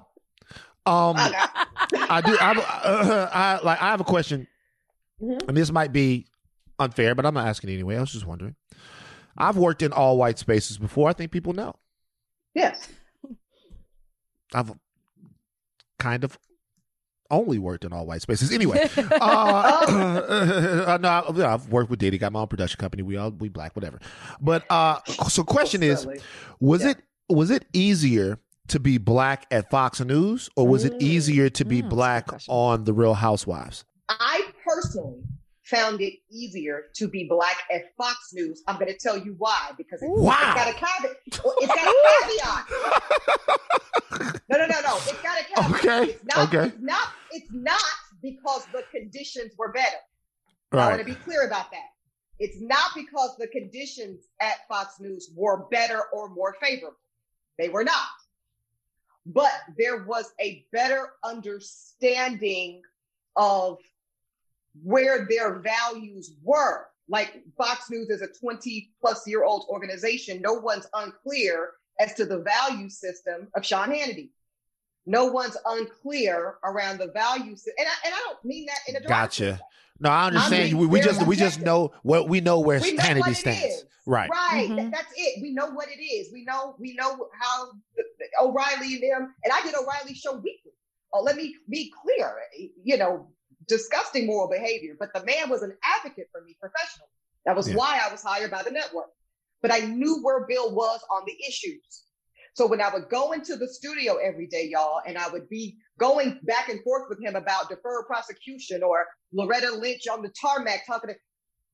I have a question, and this might be unfair, but I'm not asking anyway. I was just wondering. I've worked in all white spaces before. I think people know. Yes. I've kind of only worked in all white spaces. Anyway, I've worked with Diddy, got my own production company. We Black, whatever. But so question is, was it easier to be Black at Fox News, or was it easier to be Black on The Real Housewives? I personally found it easier to be Black at Fox News. I'm going to tell you why, because it's got a caveat. It's got a caveat. No. It's got a caveat. Okay. It's not because the conditions were better. Right. I want to be clear about that. It's not because the conditions at Fox News were better or more favorable. They were not. But there was a better understanding of where their values were. Like Fox News is a 20-plus-year-old organization. No one's unclear as to the value system of Sean Hannity. No one's unclear around the value system. And I don't mean that in a derogatory way. No, I understand. We just know what we know where Hannity stands. Right. Mm-hmm. That's it. We know what it is. We know how O'Reilly and them, and I did O'Reilly's show weekly. Oh, let me be clear, disgusting moral behavior, but the man was an advocate for me professionally. That was why I was hired by the network. But I knew where Bill was on the issues. So when I would go into the studio every day, y'all, and I would be going back and forth with him about deferred prosecution or Loretta Lynch on the tarmac talking to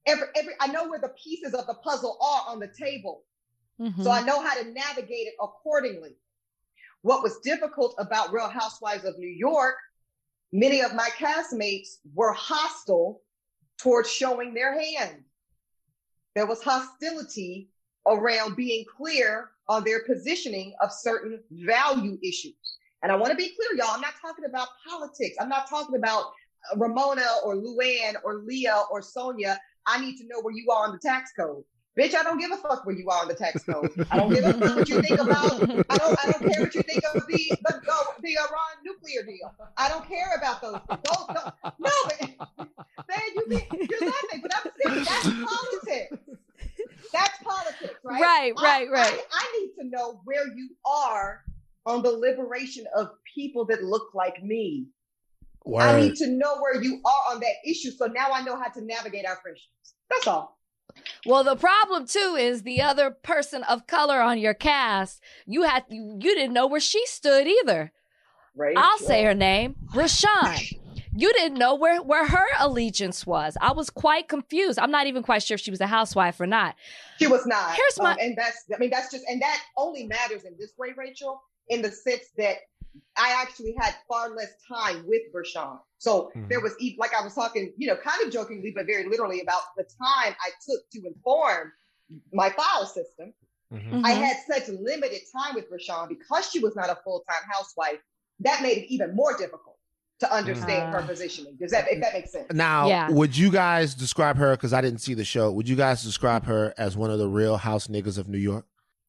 I know where the pieces of the puzzle are on the table. Mm-hmm. So I know how to navigate it accordingly. What was difficult about Real Housewives of New York, many of my castmates were hostile towards showing their hand. There was hostility around being clear on their positioning of certain value issues. And I want to be clear, y'all, I'm not talking about politics. I'm not talking about Ramona or Luann or Leah or Sonia. I need to know where you are on the tax code. Bitch, I don't give a fuck where you are on the tax code. I don't give a fuck what you think about. I don't care what you think of the Iran nuclear deal. I don't care about those things. No, man, you're laughing, but I'm saying that's politics. That's politics, right? Right. I need to know where you are on the liberation of people that look like me. Word. I need to know where you are on that issue, so now I know how to navigate our friendships. That's all. Well, the problem too is the other person of color on your cast. You didn't know where she stood either. Right. I'll say her name, Rashawn. You didn't know where her allegiance was. I was quite confused. I'm not even quite sure if she was a housewife or not. She was not. Here's my and that's just, and that only matters in this way, Rachel, in the sense that I actually had far less time with Vershawn. So there was, like I was talking, kind of jokingly, but very literally about the time I took to inform my file system. I had such limited time with Vershawn because she was not a full-time housewife. That made it even more difficult to understand her positioning. If that makes sense. Now, would you guys describe her, because I didn't see the show, would you guys describe her as one of the real house niggas of New York?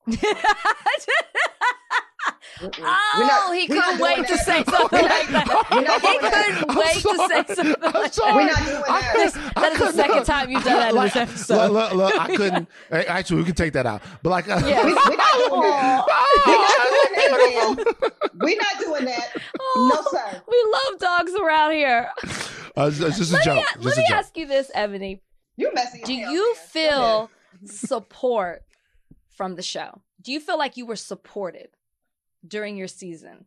Oh, he couldn't wait to say something like that. He couldn't wait to say something like that. We're not doing that. That is the second time you've done that in this episode. Look, I couldn't. Actually, we can take that out. But like, we're not doing that. We're not doing that. No, sir. We love dogs around here. It's just a joke. Let me ask you this, Ebony. You're messy. Do you feel support from the show? Do you feel like you were supported during your season?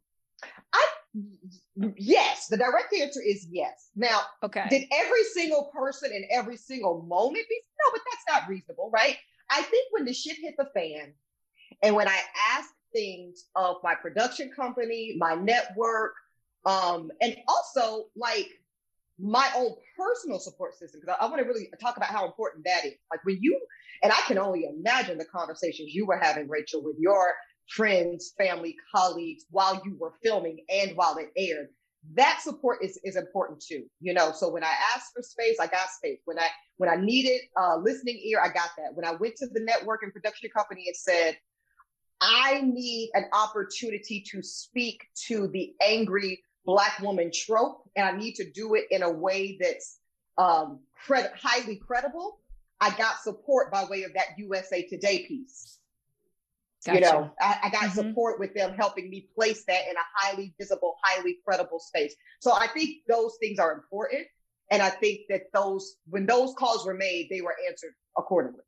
Yes. The direct answer is yes. Now, okay. Did every single person in every single moment be? No, but that's not reasonable, right? I think when the shit hit the fan, and when I asked things of my production company, my network, and also like my own personal support system, because I want to really talk about how important that is. Like when you, and I can only imagine the conversations you were having, Rachel, with your friends, family, colleagues, while you were filming and while it aired. That support is important too. So when I asked for space, I got space. When I needed a listening ear, I got that. When I went to the network and production company and said, I need an opportunity to speak to the angry Black woman trope, and I need to do it in a way that's highly credible, I got support by way of that USA Today piece. Gotcha. I got support with them helping me place that in a highly visible, highly credible space. So I think those things are important. And I think that when those calls were made, they were answered accordingly.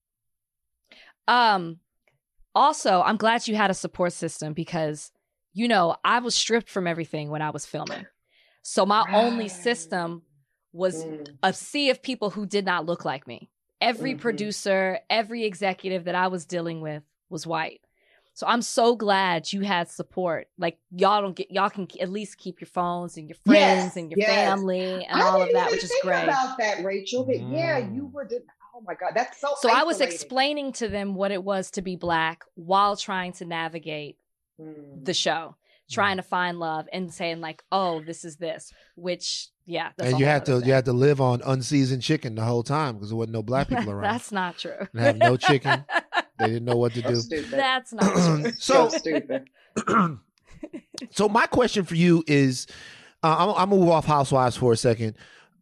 Also, I'm glad you had a support system because, I was stripped from everything when I was filming. So my only system was a sea of people who did not look like me. Every producer, every executive that I was dealing with was white. So I'm so glad you had support. Like y'all can at least keep your phones and your friends and your family and all of that, which is great. I didn't even think about that, Rachel. But you were oh my God, that's so isolating. I was explaining to them what it was to be Black while trying to navigate the show, trying to find love and saying like, oh, this is this, which that's and you had to live on unseasoned chicken the whole time because there wasn't no Black people around. That's not true. And have no chicken. They didn't know what to do. That's not true. So stupid. So my question for you is, I'm gonna move off Housewives for a second.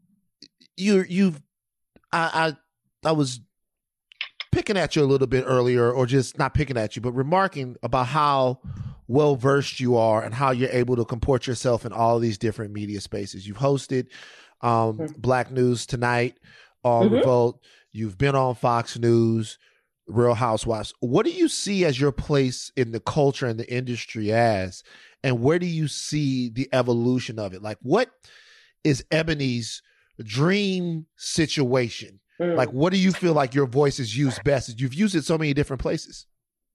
I was picking at you a little bit earlier, or just not picking at you, but remarking about how well versed you are and how you're able to comport yourself in all these different media spaces. You've hosted Black News Tonight, Revolt. You've been on Fox News, Real Housewives. What do you see as your place in the culture and the industry as, and where do you see the evolution of it? Like, what is Ebony's dream situation? Like, what do you feel like your voice is used best? You've used it so many different places.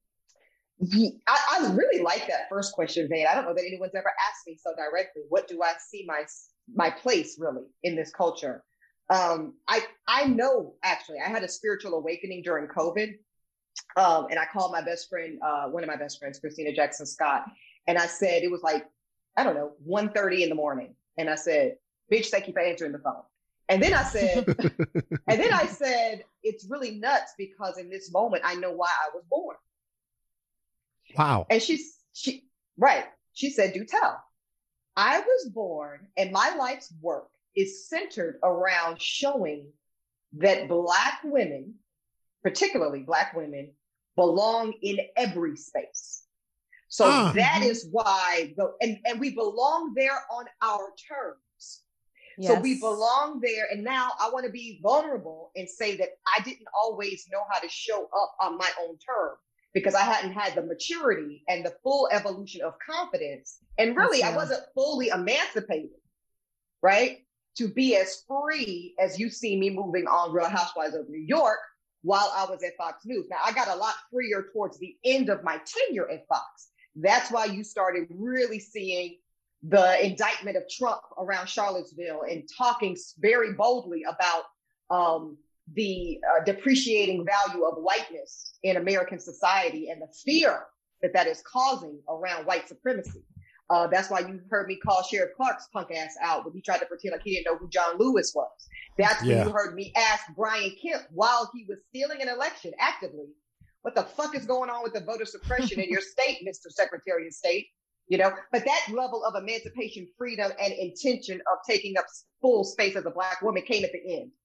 I really like that first question, Vane. I don't know that anyone's ever asked me so directly. What do I see my place really in this culture? I know, actually, I had a spiritual awakening during COVID. And I called my best friend, one of my best friends, Christina Jackson Scott. And I said, it was like, I don't know, 1:30 in the morning. And I said, bitch, thank you for answering the phone. And then I said, it's really nuts because in this moment, I know why I was born. Wow. And she said, do tell. I was born and my life's work is centered around showing that Black women, particularly Black women, belong in every space. So that is why, and we belong there on our terms. Yes. So we belong there. And now I want to be vulnerable and say that I didn't always know how to show up on my own terms because I hadn't had the maturity and the full evolution of confidence. And really, I wasn't fully emancipated. right? To be as free as you see me moving on Real Housewives of New York while I was at Fox News. Now, I got a lot freer towards the end of my tenure at Fox. That's why you started really seeing the indictment of Trump around Charlottesville and talking very boldly about the depreciating value of whiteness in American society and the fear that is causing around white supremacy. That's why you heard me call Sheriff Clark's punk ass out when he tried to pretend like he didn't know who John Lewis was. That's when you heard me ask Brian Kemp while he was stealing an election actively, what the fuck is going on with the voter suppression in your state, Mr. Secretary of State? You know, but that level of emancipation, freedom, and intention of taking up full space as a Black woman came at the end.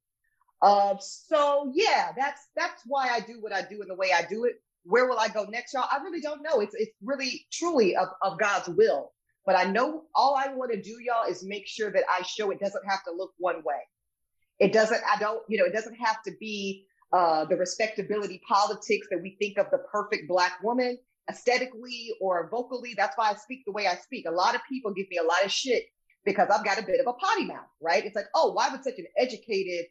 So yeah, that's why I do what I do and the way I do it. Where will I go next, y'all? I really don't know. It's really truly of God's will. But I know all I want to do, y'all, is make sure that I show it doesn't have to look one way. It doesn't have to be the respectability politics that we think of the perfect Black woman aesthetically or vocally. That's why I speak the way I speak. A lot of people give me a lot of shit because I've got a bit of a potty mouth, right? It's like, oh, why would such an educated,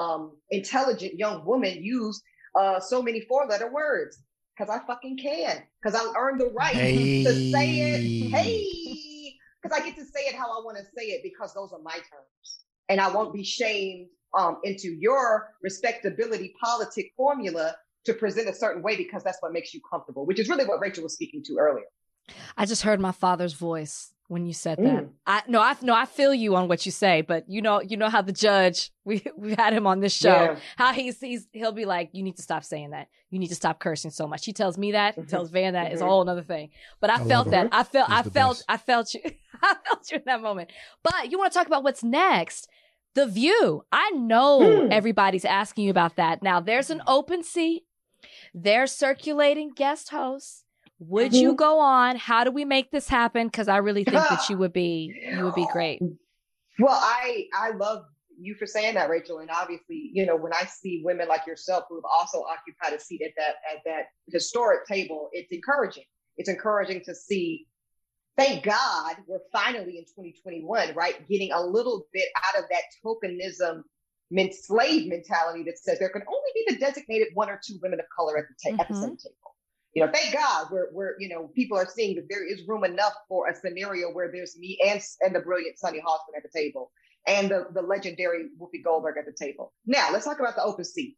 intelligent young woman use so many 4-letter words? Because I fucking can. Because I earned the right to say it. Hey, because I get to say it how I want to say it because those are my terms. And I won't be shamed into your respectability politic formula to present a certain way because that's what makes you comfortable, which is really what Rachel was speaking to earlier. I just heard my father's voice when you said that. I feel you on what you say, but you know how the judge, we've had him on this show, how he'll be like, you need to stop saying that. You need to stop cursing so much. He tells me that, he tells Van that, is a whole other thing. But I felt that. I felt you. I felt you in that moment. But you want to talk about what's next? The View. I know everybody's asking you about that. Now there's an open seat. They're circulating guest hosts. Would you go on? How do we make this happen? Because I really think that you would be great. Well, I love you for saying that, Rachel. And obviously, you know, when I see women like yourself who have also occupied a seat at that historic table, it's encouraging. It's encouraging to see. Thank God we're finally in 2021, right? Getting a little bit out of that tokenism, slave mentality that says there can only be the designated 1 or 2 women of color at the at the same table. You know, thank God we're people are seeing that there is room enough for a scenario where there's me and the brilliant Sunny Hostin at the table and the legendary Whoopi Goldberg at the table. Now let's talk about the open seat.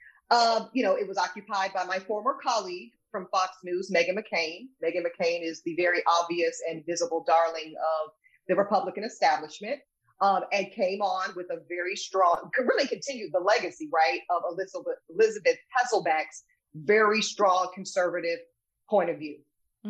It was occupied by my former colleague from Fox News, Meghan McCain. Meghan McCain is the very obvious and visible darling of the Republican establishment, and came on with a very strong, really continued the legacy, right, of Elizabeth Hasselbeck's very strong conservative point of view.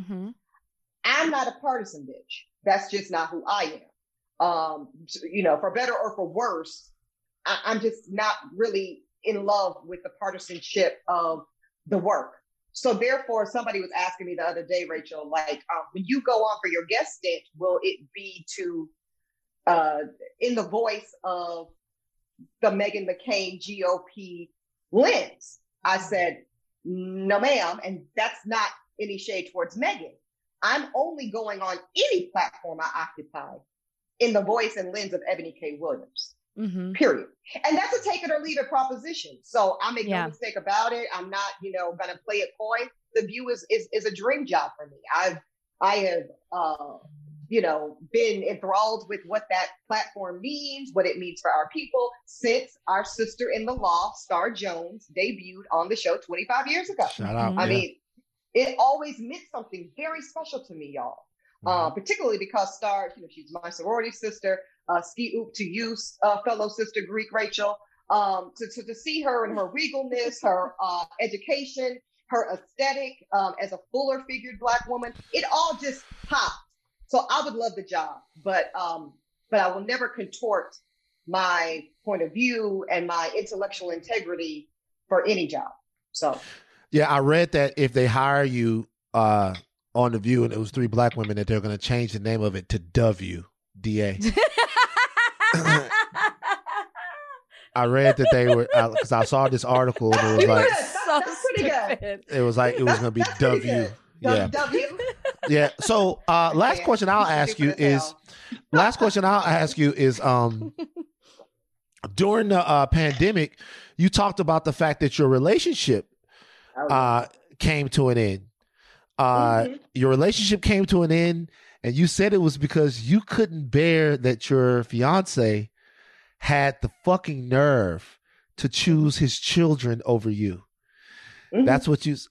I'm not a partisan bitch. That's just not who I am. For better or for worse, I'm just not really in love with the partisanship of the work. So therefore, somebody was asking me the other day, Rachel, like, when you go on for your guest stint, will it be to in the voice of the Meghan McCain GOP lens? I said, no, ma'am. And that's not any shade towards Meghan. I'm only going on any platform I occupy in the voice and lens of Ebony K. Williams, period. And that's a take it or leave it proposition. So I make no mistake about it. I'm not, going to play it coy. The View is a dream job for me. I have been enthralled with what that platform means, what it means for our people since our sister-in-the-law, Star Jones, debuted on the show 25 years ago. Shout out. I mean, it always meant something very special to me, y'all. Particularly because Star, she's my sorority sister, ski oop to you, fellow sister Greek Rachel. To see her and her regalness, her education, her aesthetic as a fuller figured Black woman, it all just popped. So I would love the job, but I will never contort my point of view and my intellectual integrity for any job. So, yeah, I read that if they hire you on The View and it was 3 Black women, that they're going to change the name of it to W, D-A. I read that they were, because I saw this article and it was like, that's pretty good. It was like, it was going to be W. Yeah. W. Yeah. So last question I'll ask you is, last question I'll ask you is during the pandemic, you talked about the fact that your relationship came to an end. Your relationship came to an end, and you said it was because you couldn't bear that your fiance had the fucking nerve to choose his children over you. That's what you...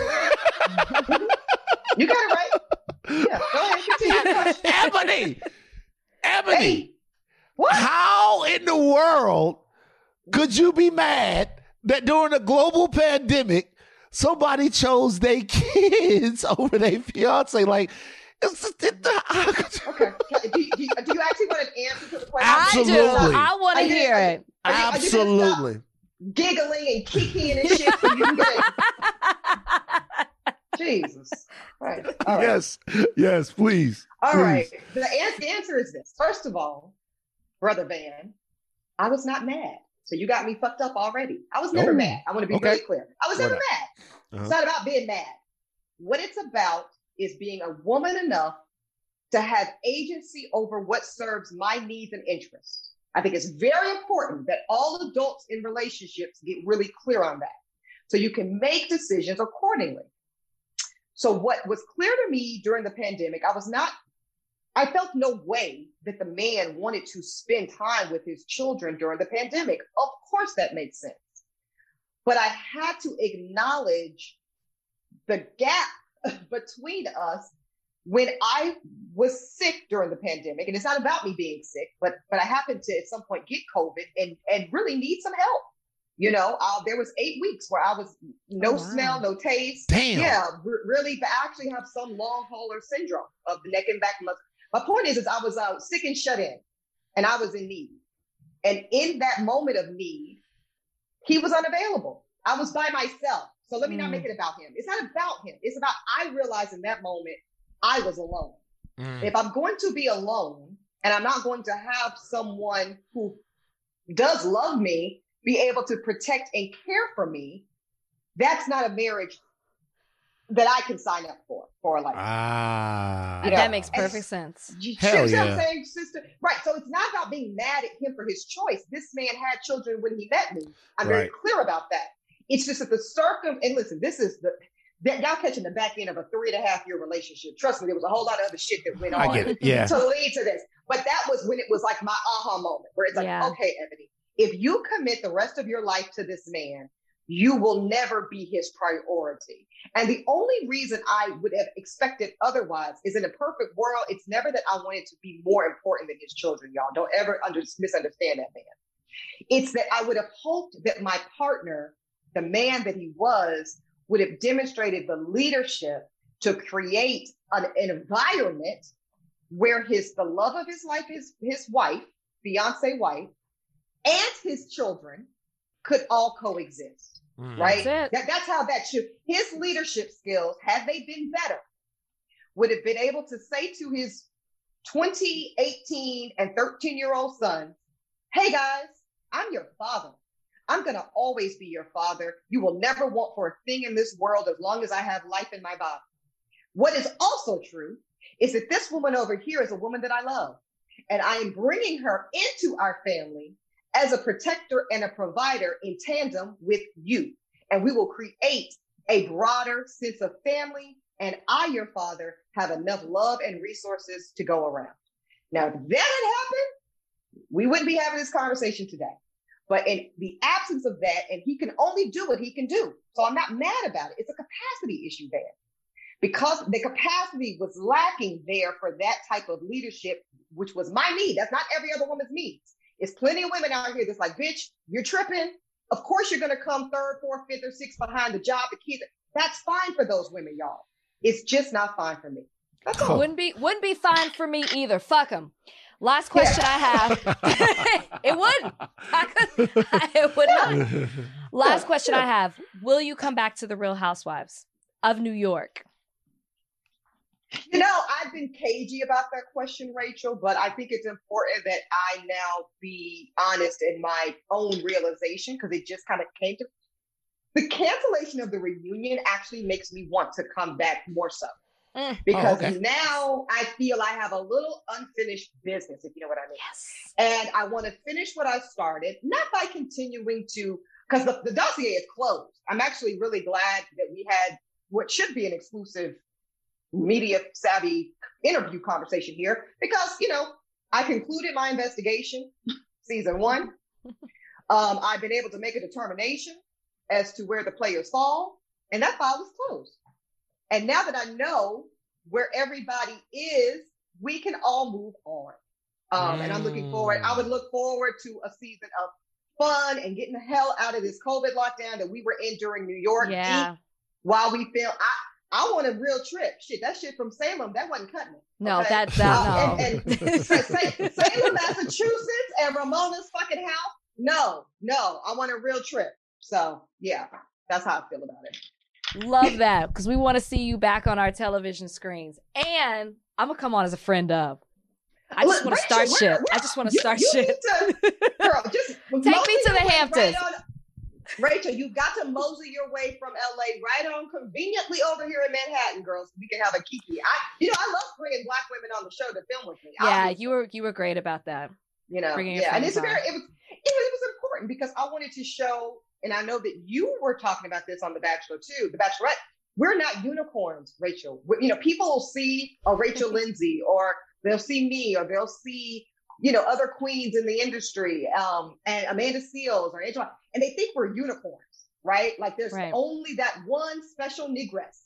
You got it right. Yeah, go ahead. Continue. Ebony, Hey, what? how in the world could you be mad that during a global pandemic, somebody chose their kids over their fiance? Like, Okay. Do you actually want an answer to the question? Absolutely. I do. I want to hear it. Are you gonna absolutely. stop giggling and kicking and shit so you can get it? Jesus. Right. All right. Yes, please. All please. right. The answer is this. First of all, Brother Van, I was not mad. So you got me fucked up already. I was never mad. I want to be really clear. I was never mad. It's not about being mad. What it's about is being a woman enough to have agency over what serves my needs and interests. I think it's very important that all adults in relationships get really clear on that, so you can make decisions accordingly. So what was clear to me during the pandemic, I felt no way that the man wanted to spend time with his children during the pandemic. Of course, that makes sense. But I had to acknowledge the gap between us when I was sick during the pandemic. And it's not about me being sick, but I happened to at some point get COVID and really need some help. You know, there was 8 weeks where I was no smell, no taste. Damn. Yeah, really. But I actually have some long hauler syndrome of the neck and back muscle. My point is I was sick and shut in, and I was in need. And in that moment of need, he was unavailable. I was by myself. So let me not make it about him. It's not about him. It's about, I realized in that moment, I was alone. If I'm going to be alone and I'm not going to have someone who does love me, be able to protect and care for me, that's not a marriage that I can sign up for a lifetime. You know, that makes perfect sense. Hell see what yeah. I'm saying, sister? Right. So it's not about being mad at him for his choice. This man had children when he met me. I'm very clear about that. It's just that and listen, this is y'all catching the back end of a 3.5-year relationship. Trust me, there was a whole lot of other shit that went on I get it. Yeah. to lead to this. But that was when it was like my aha moment, where it's like, okay, Ebony, if you commit the rest of your life to this man, you will never be his priority. And the only reason I would have expected otherwise is, in a perfect world, it's never that I wanted to be more important than his children, y'all. Don't ever misunderstand that man. It's that I would have hoped that my partner, the man that he was, would have demonstrated the leadership to create an environment where the love of his life, his wife, fiance wife, and his children could all coexist, right? That's how that should. His leadership skills, had they been better, would have been able to say to his 20, 18, and 13-year-old son, hey guys, I'm your father. I'm going to always be your father. You will never want for a thing in this world as long as I have life in my body. What is also true is that this woman over here is a woman that I love, and I am bringing her into our family as a protector and a provider in tandem with you. And we will create a broader sense of family, and I, your father, have enough love and resources to go around. Now, if that had happened, we wouldn't be having this conversation today. But in the absence of that, and he can only do what he can do. So I'm not mad about it. It's a capacity issue there. Because the capacity was lacking there for that type of leadership, which was my need. That's not every other woman's needs. It's plenty of women out here that's like, bitch, you're tripping. Of course you're going to come 3rd, 4th, 5th, or 6th behind the job, the kids. That's fine for those women, y'all. It's just not fine for me. That's all. Wouldn't be fine for me either. Fuck them. Last question I have. It would. It would not. Last question I have. Will you come back to the Real Housewives of New York? You know, I've been cagey about that question, Rachel, but I think it's important that I now be honest in my own realization, because it just kind of came to the cancellation of the reunion actually makes me want to come back more so. because okay. now I feel I have a little unfinished business, if you know what I mean. Yes. And I want to finish what I started, not by continuing to, because the dossier is closed. I'm actually really glad that we had what should be an exclusive media savvy interview conversation here, because, you know, I concluded my investigation, season 1. I've been able to make a determination as to where the players fall, and that file is closed. And now that I know where everybody is, we can all move on. And I'm looking forward. I would look forward to a season of fun and getting the hell out of this COVID lockdown that we were in during New York. Yeah. While we film, I want a real trip. Shit, that shit from Salem, that wasn't cutting it. No, okay? that's no. And Salem, Massachusetts, and Ramona's fucking house. No, I want a real trip. So yeah, that's how I feel about it. Love that, because we want to see you back on our television screens. And I'm gonna come on as a friend of. I just want to start shit. I just want to start shit. Girl, just take me to the Hamptons. Rachel, you got to mosey your way from LA right on conveniently over here in Manhattan, girls. We can have a kiki. I love bringing Black women on the show to film with me. Yeah, you were great about that. You know, yeah, and it was important because I wanted to show, and I know that you were talking about this on The Bachelor too, The Bachelorette. We're not unicorns, Rachel. People will see a Rachel Lindsay, or they'll see me, or they'll see, other queens in the industry, and Amanda Seales or Angela, and they think we're unicorns, right? Like there's only that one special negress.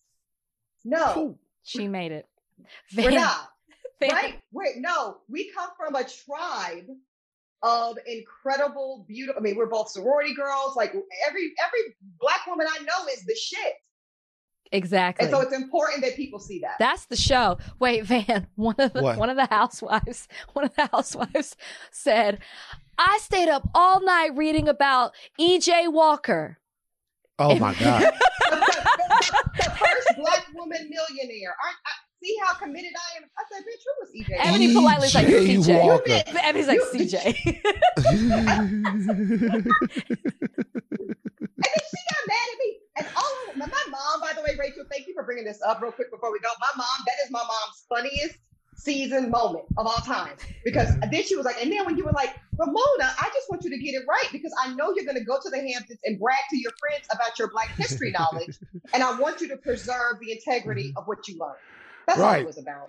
No. She made it. We're not. Right? Wait, no. We come from a tribe of incredible, beautiful. I mean, we're both sorority girls. Like every Black woman I know is the shit. Exactly. And so it's important that people see that. That's the show. Wait, Van, one of the housewives said, I stayed up all night reading about E.J. Walker. Oh my God. the first Black woman millionaire. See how committed I am? I said, bitch, who was E.J.? Ebony politely is like, CJ. Walker. Ebony's like, CJ. And then she got mad at me. And my mom, by the way, Rachel, thank you for bringing this up real quick before we go. My mom, that is my mom's funniest season moment of all time. Because then she was like, and then when you were like, Ramona, I just want you to get it right, because I know you're going to go to the Hamptons and brag to your friends about your Black history knowledge. And I want you to preserve the integrity of what you learned. That's all it was about.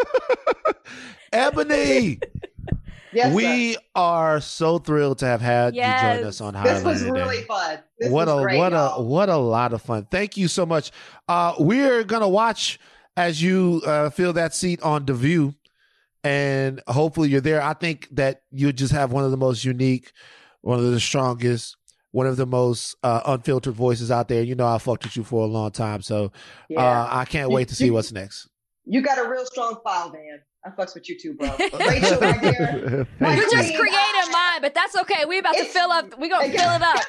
Ebony. Yes, we are so thrilled to have had you join us on Highlander. This was really fun. What a lot of fun. Thank you so much. We're gonna watch as you fill that seat on The View, and hopefully you're there. I think that you just have one of the most unique, one of the strongest, one of the most unfiltered voices out there. You know, I fucked with you for a long time, so I can't wait to see what's next. You got a real strong file, Van. I fucks with you too, bro. Rachel, right there. You just created mine, but that's okay. We're about to fill up. We're going to fill it up.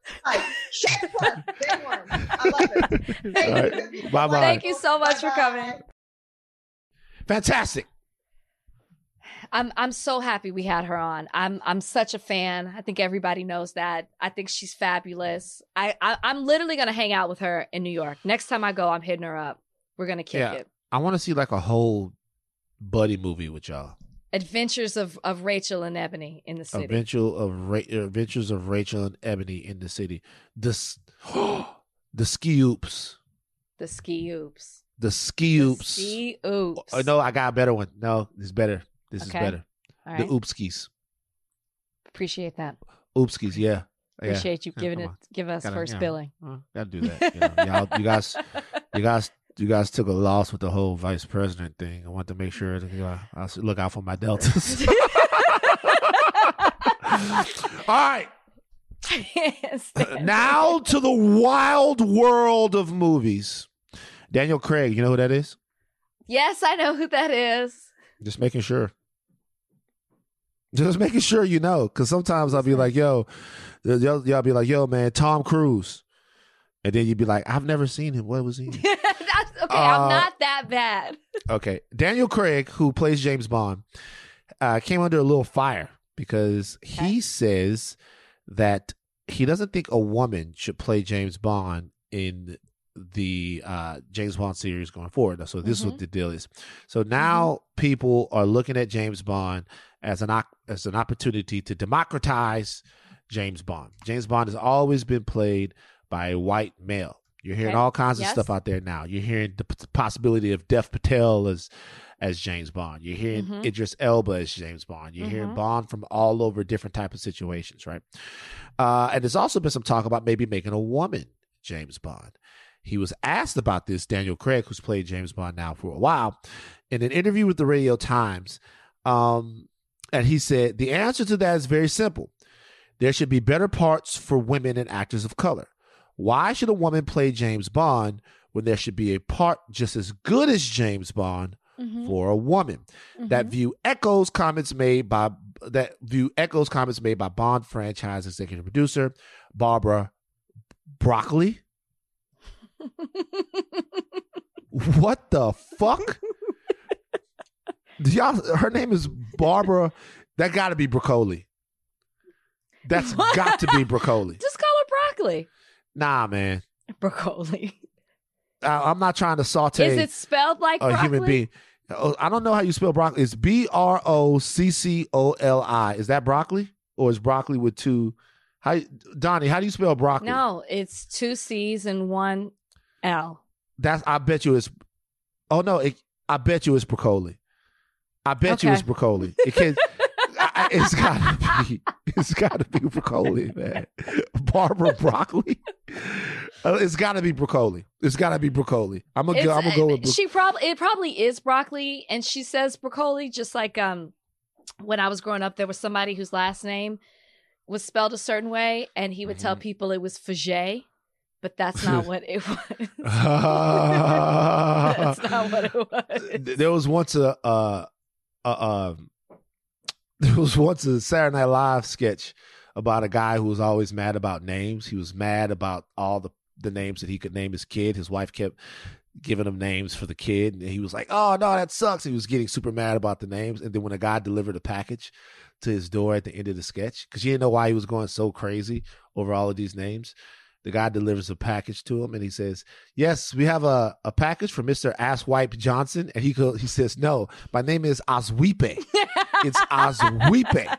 I love it. Thank you. Bye-bye. Thank you so much for coming. Fantastic. I'm so happy we had her on. I'm such a fan. I think everybody knows that. I think she's fabulous. I'm literally going to hang out with her in New York. Next time I go, I'm hitting her up. We're going to kick it. I want to see like a whole buddy movie with y'all. Adventures of Rachel and Ebony in the city. Adventures of Rachel and Ebony in the city. The ski oops. The ski oops. The ski oops. Ski oops. Oh, no, I got a better one. No, this is better. This is better. All right. The oopskis. Appreciate that. Oopskis, yeah. Appreciate you give us first billing. Gotta do that. You guys took a loss with the whole vice president thing. I want to make sure that I look out for my deltas. All right. Now to the wild world of movies. Daniel Craig, you know who that is? Yes, I know who that is. Just making sure. Just making sure you know, because sometimes I'll be like, y'all be like, yo, man, Tom Cruise. And then you'd be like, I've never seen him. What was he? Okay, I'm not that bad. Okay. Daniel Craig, who plays James Bond, came under a little fire because he says that he doesn't think a woman should play James Bond in the James Bond series going forward. So this is what the deal is. So now people are looking at James Bond as an opportunity to democratize James Bond. James Bond has always been played by a white male. You're hearing all kinds of stuff out there now. You're hearing the possibility of Dev Patel as James Bond. You're hearing Idris Elba as James Bond. You're hearing Bond from all over different type of situations, right? And there's also been some talk about maybe making a woman James Bond. He was asked about this, Daniel Craig, who's played James Bond now for a while, in an interview with the Radio Times. And he said, the answer to that is very simple. There should be better parts for women and actors of color. Why should a woman play James Bond when there should be a part just as good as James Bond for a woman? That view echoes comments made by Bond franchise executive producer Barbara Broccoli. What the fuck? Her name is Barbara. That got to be Broccoli. That's got to be Broccoli. Just call her Broccoli. Nah, man. Broccoli. I'm not trying to saute. Is it spelled like a broccoli? human being? I don't know how you spell broccoli. It's Broccoli. Is that broccoli, or is broccoli with two? Donnie, how do you spell broccoli? No, it's 2 C's and 1 L. I bet you it's. Oh no! I bet you it's broccoli. I bet you it's broccoli. It can. It's gotta be broccoli, man. Barbara Broccoli. It's gotta be broccoli. It's gotta be broccoli. I'm gonna go with. It probably is broccoli, and she says broccoli. Just like when I was growing up, there was somebody whose last name was spelled a certain way, and he would tell people it was Faget, but that's not what it was. That's not what it was. There was once a Saturday Night Live sketch about a guy who was always mad about names. He was mad about all the names that he could name his kid. His wife kept giving him names for the kid, and he was like, "Oh no, that sucks." He was getting super mad about the names, and then when a guy delivered a package to his door at the end of the sketch, because he didn't know why he was going so crazy over all of these names, the guy delivers a package to him, and he says, "Yes, we have a package for Mr. Asswipe Johnson," and he says, "No, my name is Osweepe. It's Osweepe."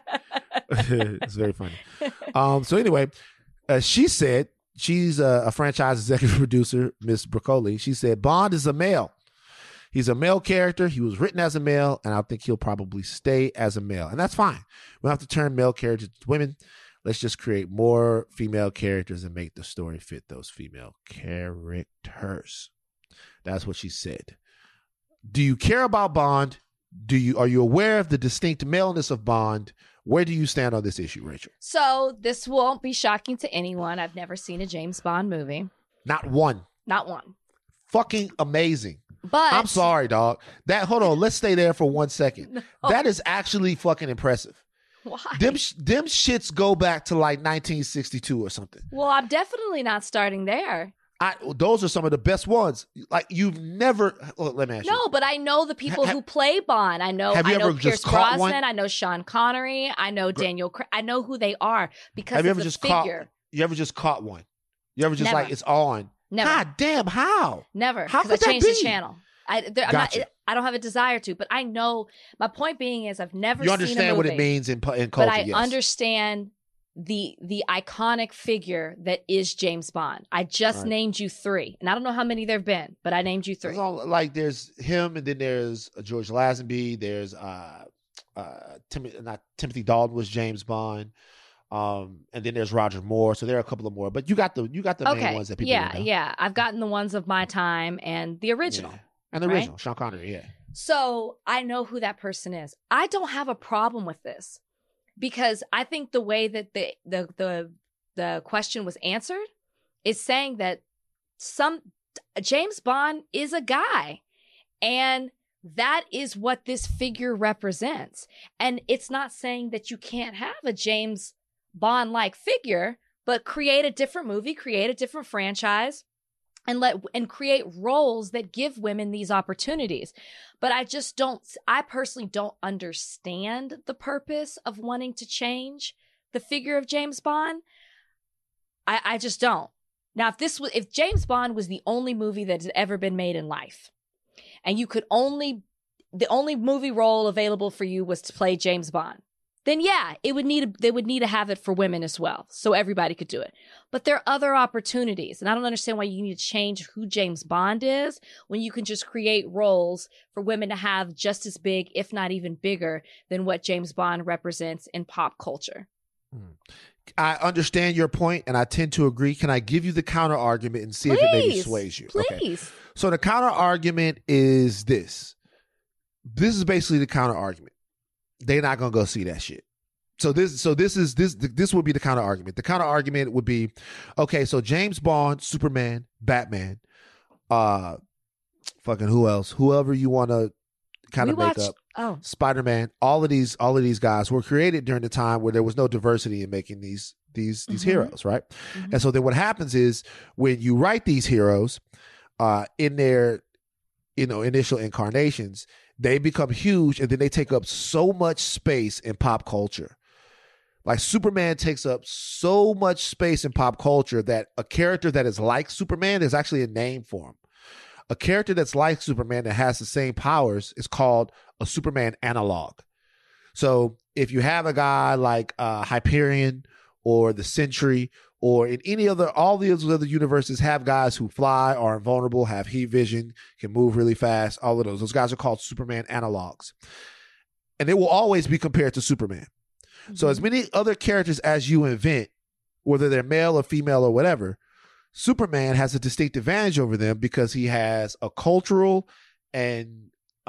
It's very funny. So anyway, she said, she's a franchise executive producer, Miss Broccoli. She said, Bond is a male. He's a male character. He was written as a male, and I think he'll probably stay as a male. And that's fine. We don't have to turn male characters to women. Let's just create more female characters and make the story fit those female characters. That's what she said. Do you care about Bond? Are you aware of the distinct maleness of Bond? Where do you stand on this issue, Rachel? So this won't be shocking to anyone. I've never seen a James Bond movie. Not one. Not one. Fucking amazing. But I'm sorry, dog. Hold on. Let's stay there for 1 second. No. That is actually fucking impressive. Why? Them shits go back to like 1962 or something. Well, I'm definitely not starting there. Those are some of the best ones. Like you've never. Let me ask you. No, but I know the people who play Bond. I know Pierce Brosnan. One? I know Sean Connery. I know Daniel Craig. I know who they are because have you ever of the just figure. You ever just caught one? You ever just Never. like it's on? Never. God damn! How? Never. How could I changed that be? the channel. I don't have a desire to, but I know. My point being is, I've never. You seen understand a movie, what it means in culture, but I yes. understand the iconic figure that is James Bond. I just named you 3, and I don't know how many there've been, but I named you 3. There's him, and then there's George Lazenby. There's Timothy Dalton was James Bond, and then there's Roger Moore. So there are a couple of more, but you got the main ones that people know. Yeah. I've gotten the ones of my time and the original. Yeah. And the original, Sean Connery, yeah. So I know who that person is. I don't have a problem with this because I think the way that the question was answered is saying that James Bond is a guy, and that is what this figure represents. And it's not saying that you can't have a James Bond-like figure, but create a different movie, create a different franchise, and create roles that give women these opportunities. But I personally don't understand the purpose of wanting to change the figure of James Bond. I just don't. Now, if James Bond was the only movie that had ever been made in life, and the only movie role available for you was to play James Bond, then yeah, they would need to have it for women as well, so everybody could do it. But there are other opportunities, and I don't understand why you need to change who James Bond is when you can just create roles for women to have just as big, if not even bigger, than what James Bond represents in pop culture. I understand your point, and I tend to agree. Can I give you the counter argument and see if it maybe sways you? Please. Okay. So the counter argument is this. This is basically the counter argument. They're not gonna go see that shit. So this would be the counter argument. The counter argument would be, okay, so James Bond, Superman, Batman, fucking who else? Whoever you want to kind of make up. Spider-Man, all of these guys were created during the time where there was no diversity in making these heroes, right? Mm-hmm. And so then what happens is when you write these heroes in their initial incarnations, they become huge, and then they take up so much space in pop culture. Like Superman takes up so much space in pop culture that a character that is like Superman, there's actually a name for him. A character that's like Superman that has the same powers is called a Superman analog. So if you have a guy like Hyperion or the Sentry, or in all these other universes have guys who fly, are invulnerable, have heat vision, can move really fast, all of those guys are called Superman analogs. And they will always be compared to Superman. Mm-hmm. So as many other characters as you invent, whether they're male or female or whatever, Superman has a distinct advantage over them because he has a cultural and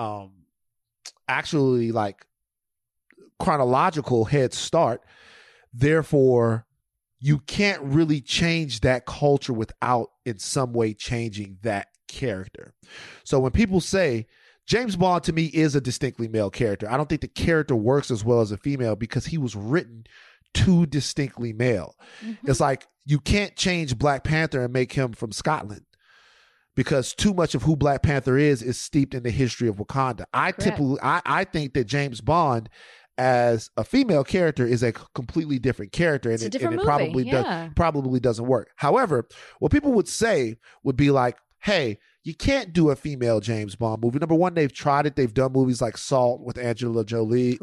actually like chronological head start. Therefore, you can't really change that culture without in some way changing that character. So when people say James Bond to me is a distinctly male character, I don't think the character works as well as a female because he was written too distinctly male. Mm-hmm. It's like you can't change Black Panther and make him from Scotland because too much of who Black Panther is steeped in the history of Wakanda. I think that James Bond as a female character is a completely different character, and it probably doesn't work. However, what people would say would be like, hey, you can't do a female James Bond movie. Number one, they've tried it. They've done movies like Salt with Angelina Jolie,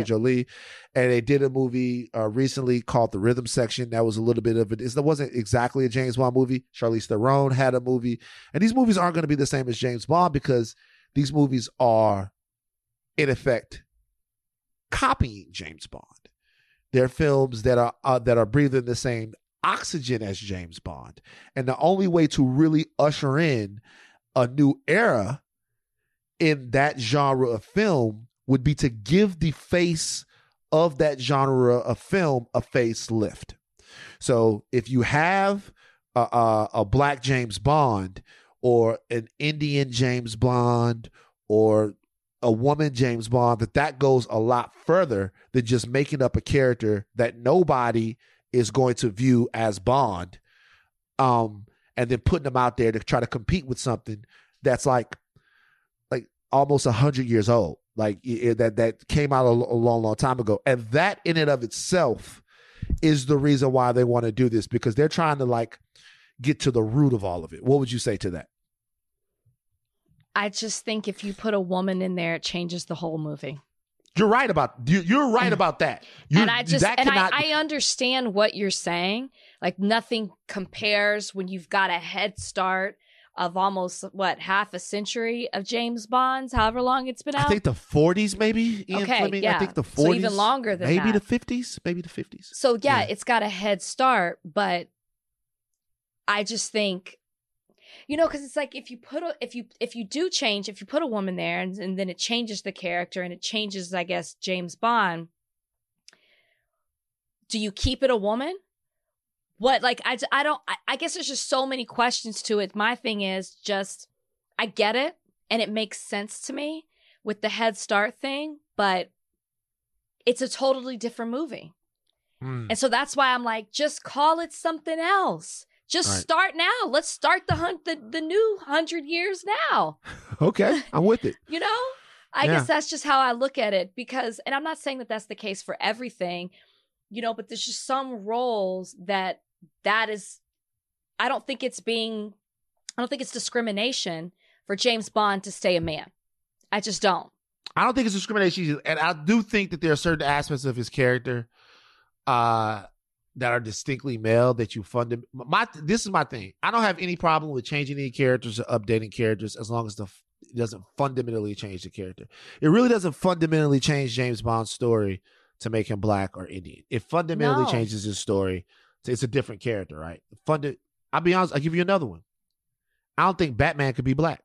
and they did a movie recently called The Rhythm Section. That was a little bit of it. That wasn't exactly a James Bond movie. Charlize Theron had a movie, and these movies aren't going to be the same as James Bond because these movies are, in effect, copying James Bond. They're films that are breathing the same oxygen as James Bond. And the only way to really usher in a new era in that genre of film would be to give the face of that genre of film a facelift. So if you have a Black James Bond or an Indian James Bond or a woman James Bond, that goes a lot further than just making up a character that nobody is going to view as Bond, and then putting them out there to try to compete with something that's like almost 100 years old, like that came out a long time ago. And that in and of itself is the reason why they want to do this, because they're trying to like get to the root of all of it. What would you say to that? I just think if you put a woman in there, it changes the whole movie. You're right about that. I understand what you're saying. Like nothing compares when you've got a head start of almost half a century of James Bonds, however long it's been out. I think the 40s, maybe. Ian Fleming. Yeah. I think the 40s, so even longer than maybe that. the 50s, maybe the 50s. So yeah, it's got a head start, but I just think, because it's like if you put if you put a woman there and then it changes the character and it changes, I guess, James Bond. Do you keep it a woman? What, like, I guess there's just so many questions to it. My thing is just, I get it and it makes sense to me with the head start thing, but it's a totally different movie. And so that's why I'm like, just call it something else. Just start now. Let's start the new 100 years now. Okay, I'm with it. I guess that's just how I look at it because, and I'm not saying that that's the case for everything, but there's just some roles that is I don't think it's discrimination for James Bond to stay a man. I just don't. I don't think it's discrimination, and I do think that there are certain aspects of his character that are distinctly male that you this is my thing. I don't have any problem with changing any characters or updating characters as long as it doesn't fundamentally change the character. It really doesn't fundamentally change James Bond's story to make him black or Indian. It fundamentally changes his story. It's a different character, right? I'll be honest, I'll give you another one. I don't think Batman could be black.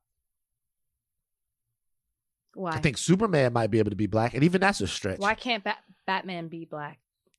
Why? I think Superman might be able to be black, and even that's a stretch. Why can't Batman be black?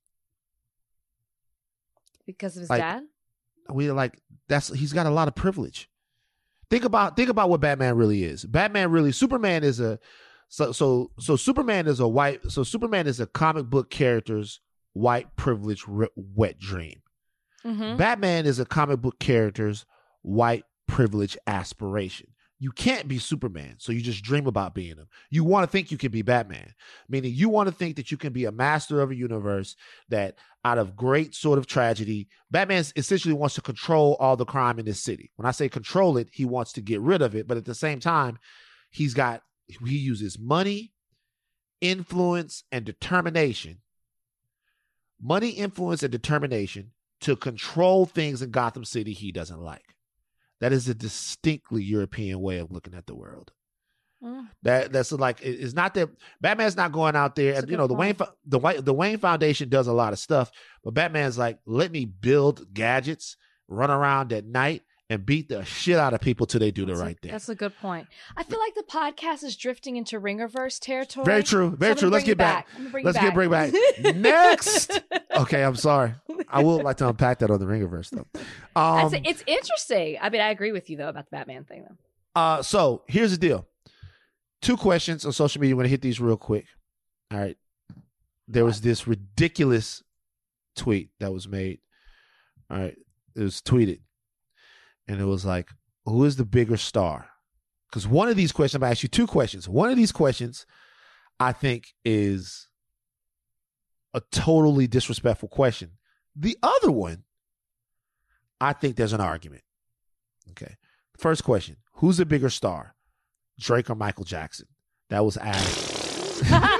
Because of his dad? He's got a lot of privilege. Think about what Batman really is. Superman is Superman is Superman is a comic book character's white privilege wet dream. Mm-hmm. Batman is a comic book character's white privilege aspiration. You can't be Superman, so you just dream about being him. You want to think you can be Batman, meaning you want to think that you can be a master of a universe that out of great sort of tragedy, Batman essentially wants to control all the crime in this city. When I say control it, he wants to get rid of it, but at the same time, he uses money, influence, and determination. Money, influence, and determination to control things in Gotham City he doesn't like. That is a distinctly European way of looking at the world. That's like, it's not that Batman's not going out there, and the Wayne Foundation does a lot of stuff, but Batman's like, let me build gadgets, run around at night, and beat the shit out of people till they do the right thing. That's a good point. I feel like the podcast is drifting into Ringerverse territory. Very true. Very true. Let's get back. Let's get back. Next. Okay, I'm sorry. I would like to unpack that on the Ringerverse though. It's interesting. I mean, I agree with you though about the Batman thing though. So here's the deal. 2 questions on social media. I'm going to hit these real quick. All right. There was this ridiculous tweet that was made. All right. It was tweeted. And it was like, who is the bigger star? Because one of these questions, I'm going to ask you 2 questions. One of these questions, I think, is a totally disrespectful question. The other one, I think there's an argument. Okay. First question, who's the bigger star? Drake or Michael Jackson? That was asked.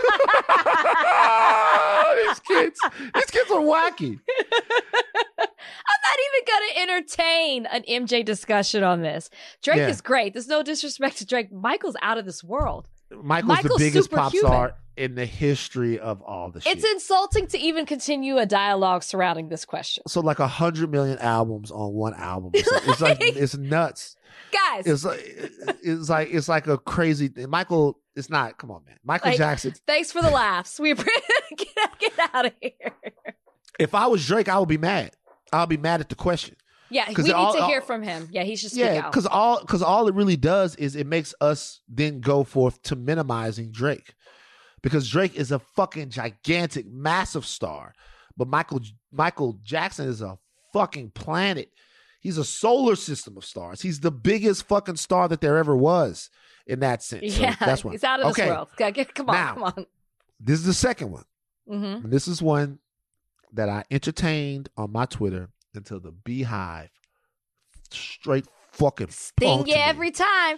These kids are wacky. I'm not even going to entertain an MJ discussion on this. Drake is great. There's no disrespect to Drake. Michael's out of this world. Michael's the biggest pop star in the history of all the shit. It's insulting to even continue a dialogue surrounding this question. So like 100 million albums on one album. It's like it's nuts. Guys. It's like a crazy thing. Michael, it's not. Come on, man. Michael Jackson. Thanks for the laughs. We get out of here. If I was Drake, I would be mad. I'll be mad at the question. Yeah, we need to hear from him. Yeah, he should speak out. because all it really does is it makes us then go forth to minimizing Drake, because Drake is a fucking gigantic, massive star, but Michael Jackson is a fucking planet. He's a solar system of stars. He's the biggest fucking star that there ever was in that sense. Yeah, so that's one. He's out of this world. Come on. This is the second one. Mm-hmm. And this is one that I entertained on my Twitter until the Beehive straight fucking sting you every time.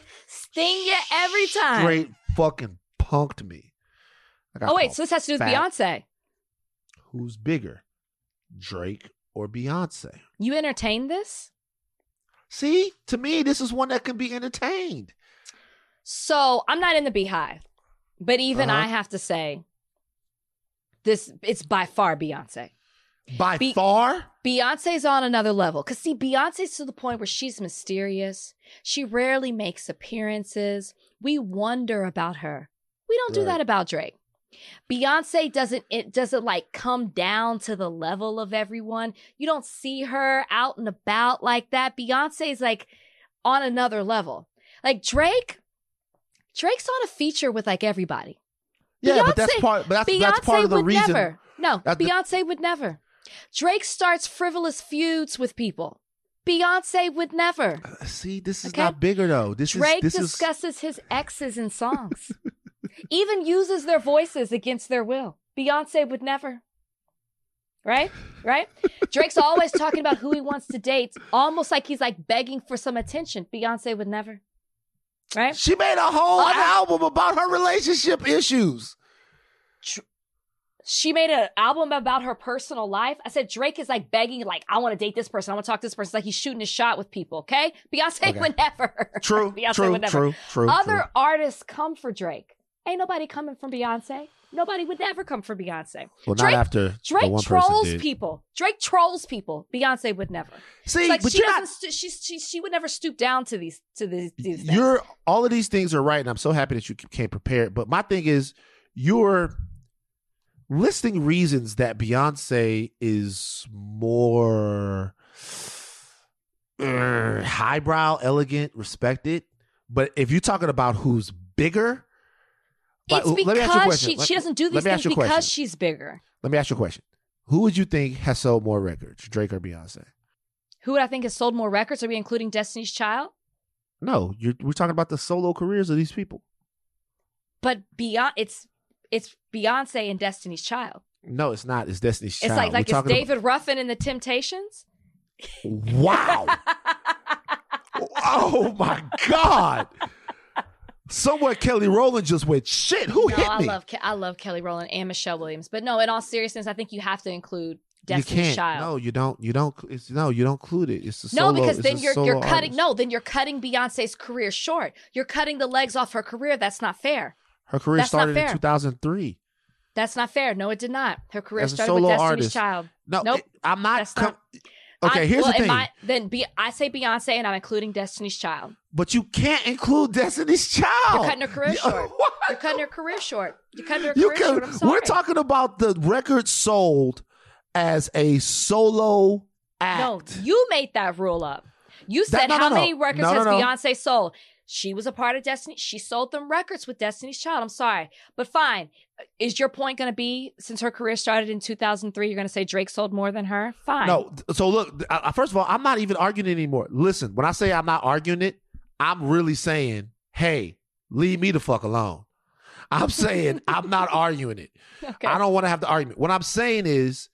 Straight fucking punked me. So this has to do with Beyonce. Who's bigger, Drake or Beyonce? You entertained this? See, to me, this is one that can be entertained. So I'm not in the Beehive, but even I have to say, it's by far Beyonce. By far? Beyonce's on another level. Because, see, Beyonce's to the point where she's mysterious. She rarely makes appearances. We wonder about her. We don't do that about Drake. Beyonce doesn't like come down to the level of everyone. You don't see her out and about like that. Beyonce's like on another level. Like Drake's on a feature with like everybody. Yeah, but that's part of the reason. Beyonce would never. Drake starts frivolous feuds with people. Beyonce would never. See, this is not bigger though. Drake discusses his exes in songs. Even uses their voices against their will. Beyonce would never. Right? Drake's always talking about who he wants to date, almost like he's like begging for some attention. Beyonce would never. Right? She made a whole album about her relationship issues. She made an album about her personal life. I said Drake is like begging, like, I want to date this person. I want to talk to this person. It's like he's shooting his shot with people, okay? Beyonce would never. True, Beyonce would never. True. Other artists come for Drake. Ain't nobody coming from Beyonce. Nobody would ever come for Beyonce. Well, Drake, not after Drake the one trolls person did. people. Drake trolls people. Beyonce would never. See, like but she you're doesn't. not, She would never stoop down to these things. You're all of these things are right, and I'm so happy that you came prepared. But my thing is, you're listing reasons that Beyonce is more highbrow, elegant, respected. But if you're talking about who's bigger, it's let me ask you a question. she doesn't do these things because she's bigger. Let me ask you a question. Who would you think has sold more records, Drake or Beyonce? Who would I think has sold more records? Are we including Destiny's Child? No, we're talking about the solo careers of these people. But it's Beyonce and Destiny's Child. No, it's not. It's Destiny's Child. It's like it's David Ruffin and the Temptations. Wow. Oh my God. Somewhere Kelly Rowland just went, shit, who hit me? I love Kelly Rowland and Michelle Williams. But no, in all seriousness, I think you have to include Destiny's Child. No, you don't. You don't include it. It's a no, solo, because then you're cutting. artist. No, then you're cutting Beyonce's career short. You're cutting the legs off her career. That's not fair. Her career started in 2003. That's not fair. No, it did not. Her career As a started with solo Destiny's artist. Child. No, nope. I'm not. That's not. Okay, here's the thing. I say Beyonce, and I'm including Destiny's Child. But you can't include Destiny's Child. You're cutting her career short. What? You're cutting her career short. You're cutting her career short. I'm sorry. We're talking about the record sold as a solo act. No, you made that rule up. You said how many records has Beyonce sold? She was a part of Destiny. She sold them records with Destiny's Child. I'm sorry. But fine. Is your point going to be, since her career started in 2003, you're going to say Drake sold more than her? Fine. No. So look, first of all, I'm not even arguing it anymore. Listen, when I say I'm not arguing it, I'm really saying, hey, leave me the fuck alone. I'm saying I'm not arguing it. Okay. I don't want to have the argument. What I'm saying is,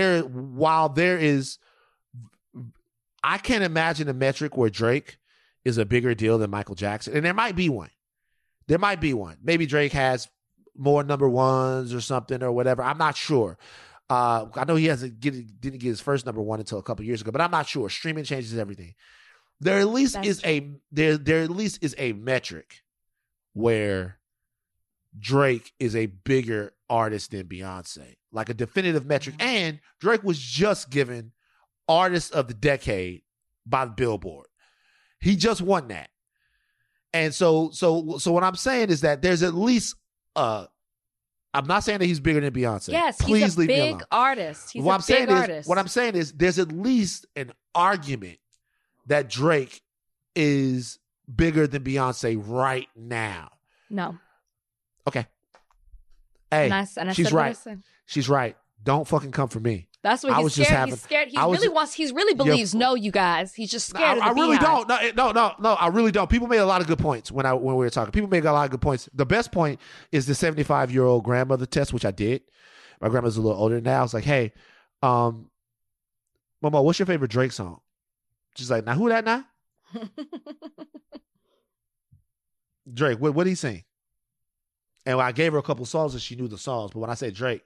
I can't imagine a metric where Drake is a bigger deal than Michael Jackson. And there might be one. Maybe Drake has more number ones or something or whatever. I'm not sure. I know he didn't get his first number one until a couple years ago, but I'm not sure. Streaming changes everything. There at least is a metric where Drake is a bigger artist than Beyonce, like a definitive metric. And Drake was just given Artist of the Decade by Billboard. He just won that. And so what I'm saying is that there's at least I'm not saying that he's bigger than Beyonce. Yes, please he's a leave me big alone. artist. He's What a big artist. What I'm saying is there's at least an argument that Drake is bigger than Beyonce right now. No. Okay. Hey, and I she's said what I right. said. She's right. Don't fucking come for me. That's what he's scared. He's scared. He really believes no, you guys. He's just scared of the I really beehive. don't. No, I really don't. People made a lot of good points when we were talking. People made a lot of good points. The best point is the 75-year-old grandmother test, which I did. My grandma's a little older now. I was like, hey, Mama, what's your favorite Drake song? She's like, now who that now? Drake, what did he sing? And I gave her a couple songs and she knew the songs. But when I said Drake,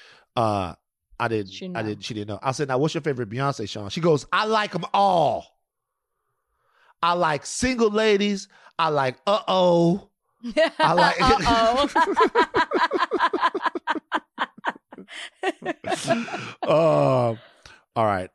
she didn't know. I said, now what's your favorite Beyonce song? She goes, I like them all. I like Single Ladies. I like Uh-Oh. I like all right.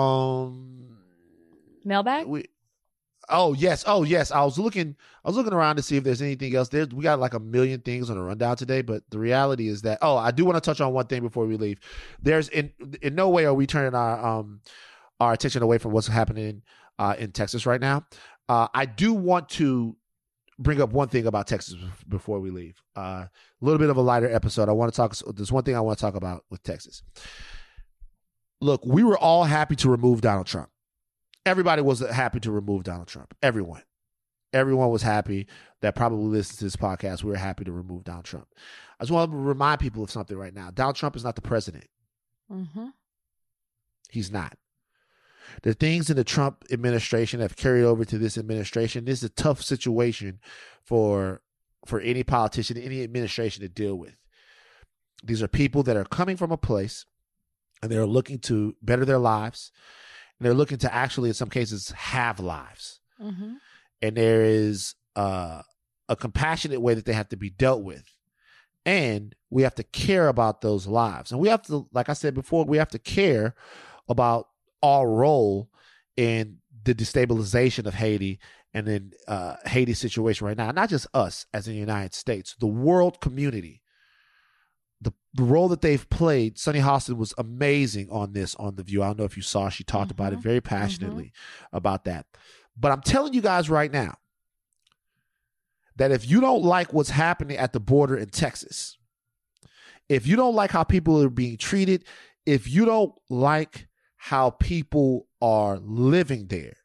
Mailbag? Oh yes. I was looking around to see if there's anything else. We got like a million things on the rundown today, but the reality is that I do want to touch on one thing before we leave. There's in no way are we turning our attention away from what's happening in Texas right now. I do want to bring up one thing about Texas before we leave. A little bit of a lighter episode. There's one thing I want to talk about with Texas. Look, we were all happy to remove Donald Trump. Everybody was happy to remove Donald Trump. Everyone was happy that probably listens to this podcast. We were happy to remove Donald Trump. I just want to remind people of something right now. Donald Trump is not the president. Mm-hmm. He's not. The things in the Trump administration have carried over to this administration. This is a tough situation for any politician, any administration to deal with. These are people that are coming from a place and they're looking to better their lives. And they're looking to actually, in some cases, have lives. Mm-hmm. And there is a compassionate way that they have to be dealt with. And we have to care about those lives. And we have to, like I said before, we have to care about our role in the destabilization of Haiti and in Haiti's situation right now. Not just us as in the United States, the world community. The role that they've played, Sunny Hostin was amazing on this on The View. I don't know if you saw, she talked about it very passionately about that. But I'm telling you guys right now that if you don't like what's happening at the border in Texas, if you don't like how people are being treated, if you don't like how people are living there,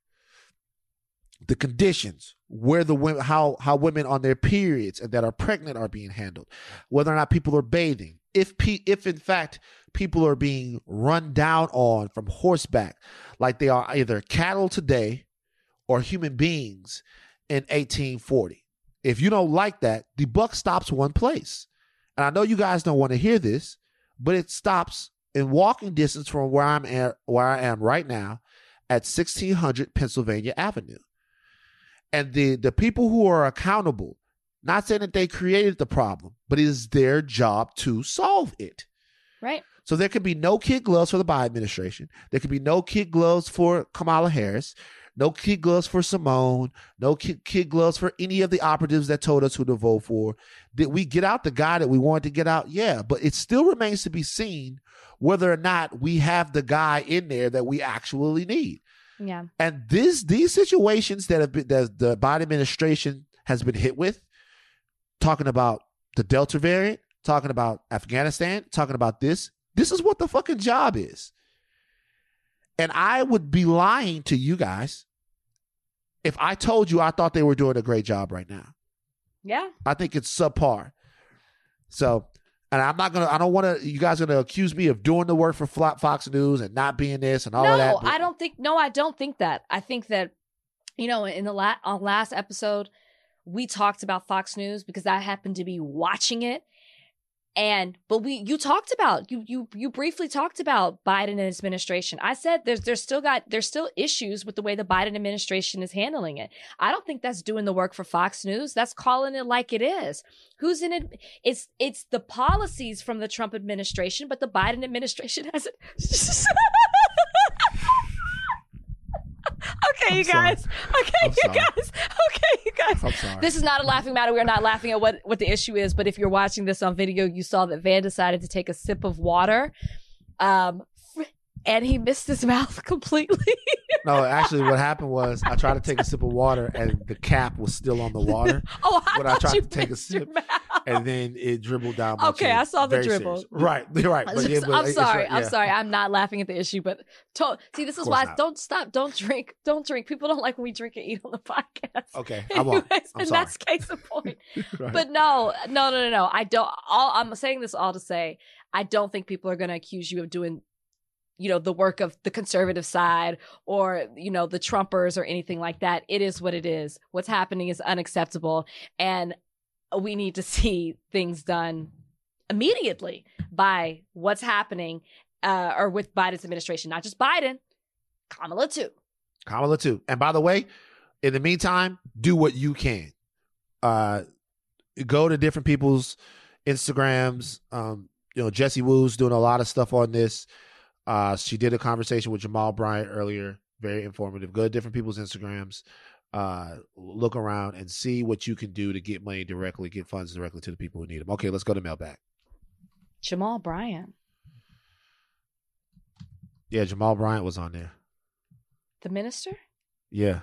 the conditions, where the women, how women on their periods and that are pregnant are being handled, whether or not people are bathing, if in fact people are being run down on from horseback like they are either cattle today or human beings in 1840. If you don't like that, the buck stops one place. And I know you guys don't want to hear this, but it stops in walking distance from where I am right now at 1600 Pennsylvania Avenue. And the people who are accountable, not saying that they created the problem, but it is their job to solve it. Right. So there could be no kid gloves for the Biden administration. There could be no kid gloves for Kamala Harris, no kid gloves for Simone, no kid gloves for any of the operatives that told us who to vote for. Did we get out the guy that we wanted to get out? Yeah, but it still remains to be seen whether or not we have the guy in there that we actually need. Yeah. And these situations that the Biden administration has been hit with, talking about the Delta variant, talking about Afghanistan, talking about this is what the fucking job is. And I would be lying to you guys if I told you I thought they were doing a great job right now. Yeah. I think it's subpar. So, and I don't want to, you guys are going to accuse me of doing the work for Fox News and not being this and all of that. I don't think that. I think that, in the last episode, we talked about Fox News because I happened to be watching it. But you talked about, you briefly talked about Biden and his administration. I said there's still issues with the way the Biden administration is handling it. I don't think that's doing the work for Fox News. That's calling it like it is. Who's in it? It's the policies from the Trump administration, but the Biden administration hasn't. Okay, you guys. Okay, you guys. I'm sorry. This is not a laughing matter. We are not laughing at what the issue is. But if you're watching this on video, you saw that Van decided to take a sip of water, and he missed his mouth completely. No, actually, what happened was I tried to take a sip of water, and the cap was still on the water. I tried to take a sip, and then it dribbled down my chin. I saw the Very dribble. Serious. Right, you're right. But I'm sorry. I'm sorry. I'm not laughing at the issue, but see, this is why don't stop. Don't drink. People don't like when we drink and eat on the podcast. Okay, I won't. I'm sorry. That's case in point. Right. But no. I don't. I'm saying this all to say I don't think people are going to accuse you of doing, the work of the conservative side or, the Trumpers or anything like that. It is what it is. What's happening is unacceptable. And we need to see things done immediately by what's happening or with Biden's administration. Not just Biden, Kamala too. And by the way, in the meantime, do what you can. Go to different people's Instagrams. Jessie Woo's doing a lot of stuff on this. She did a conversation with Jamal Bryant earlier. Very informative. Go to different people's Instagrams. Look around and see what you can do to get funds directly to the people who need them. Okay, let's go to mailbag. Jamal Bryant. Yeah, Jamal Bryant was on there. The minister? Yeah.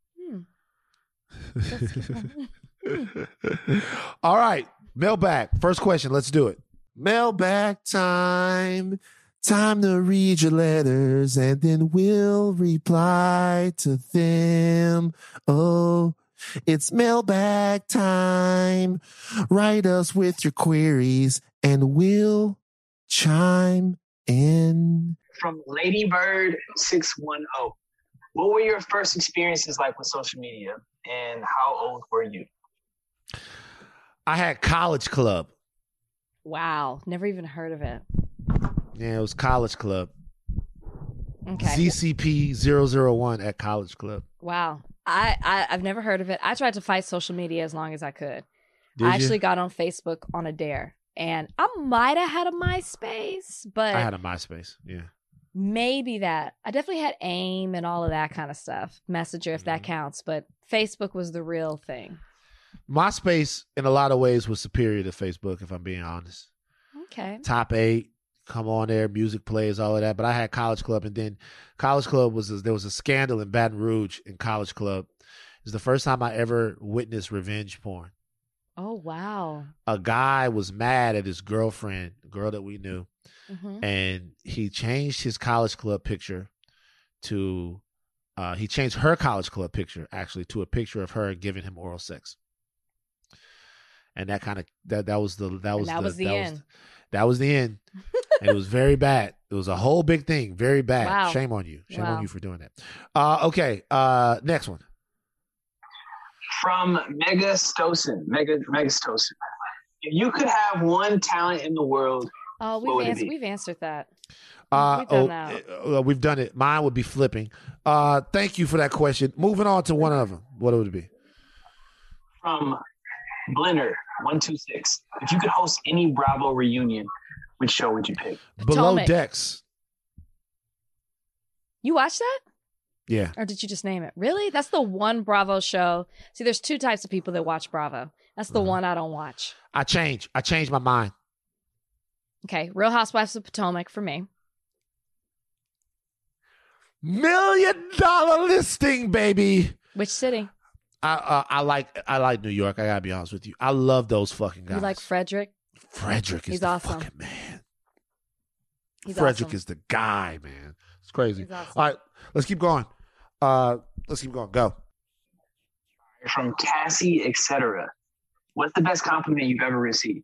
All right, mailbag. First question. Let's do it. Mailbag time. Time to read your letters and then we'll reply to them. Oh, it's mailbag time. Write us with your queries and we'll chime in. From Ladybird610. What were your first experiences like with social media, and how old were you? I had College Club. Wow. Never even heard of it. Yeah, it was College Club. Okay. ZCP 001 at College Club. Wow. I've never heard of it. I tried to fight social media as long as I could. Did I you? actually got on Facebook on a dare. And I might have had a MySpace, but I had a MySpace. Yeah. maybe that. I definitely had AIM and all of that kind of stuff. Messenger, if that counts. But Facebook was the real thing. MySpace, in a lot of ways, was superior to Facebook, if I'm being honest. Okay. Top 8, come on there, music plays, all of that. But I had College Club, and then College Club there was a scandal in Baton Rouge in College Club. It was the first time I ever witnessed revenge porn. Oh, wow. A guy was mad at his girlfriend, the girl that we knew, and he changed his College Club picture to, he changed her College Club picture, actually, to a picture of her giving him oral sex. And that kind of, that was the end. That was the end. And it was very bad. It was a whole big thing. Very bad. Wow. Shame on you. Shame Wow. on you for doing that. Okay. Next one. From Megastosin. If you could have one talent in the world, Oh, what would it be? we've answered that. We've done that. We've done it. Mine would be flipping. Thank you for that question. Moving on to one of them. What would it be? From Blinner126. If you could host any Bravo reunion, which show would you pick? Below Potomac. Decks. You watched that? Yeah. Or did you just name it? Really? That's the one Bravo show. See, there's two types of people that watch Bravo. That's the one I don't watch. I changed my mind. Okay. Real Housewives of Potomac for me. $1 million listing, baby. Which city? I like New York. I gotta be honest with you. I love those fucking guys. You like Frederick? Frederick is He's the awesome. fucking man. He's Frederick awesome. is the guy, man. It's crazy. He's awesome. All right, let's keep going. Go. From Cassie, etc. What's the best compliment you've ever received?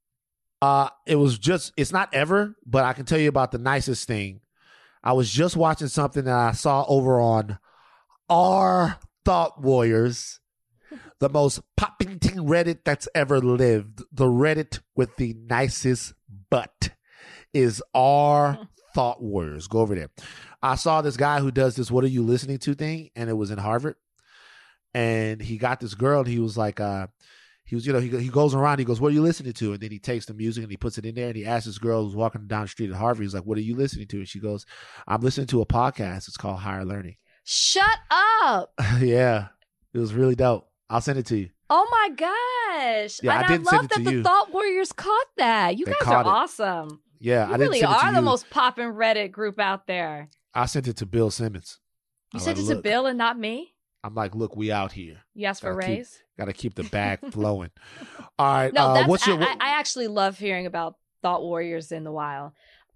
It's not ever, but I can tell you about the nicest thing. I was just watching something that I saw over on our Thought Warriors, the most popping Reddit that's ever lived. The Reddit with the nicest butt is our Thought Warriors. Go over there. I saw this guy who does this "What are you listening to" thing, and it was in Harvard. And he got this girl, and he was like, he goes around, he goes, "What are you listening to?" And then he takes the music and he puts it in there, and he asks this girl who's walking down the street at Harvard, he's like, "What are you listening to?" And she goes, "I'm listening to a podcast. It's called Higher Learning." Shut up. Yeah, it was really dope. I'll send it to you. Oh my gosh. Yeah, and I didn't send love it that to the you. Thought Warriors caught that. You They guys caught are it. awesome. Yeah, You I didn't really send it to are you. the most poppin' Reddit group out there. I sent it to Bill Simmons. You I'm sent like, it to "Look." Bill and not me? I'm like, "Look, we out here. You asked for a raise? Got to keep the bag flowing." All right. No, that's, what's your? I actually love hearing about Thought Warriors in the wild.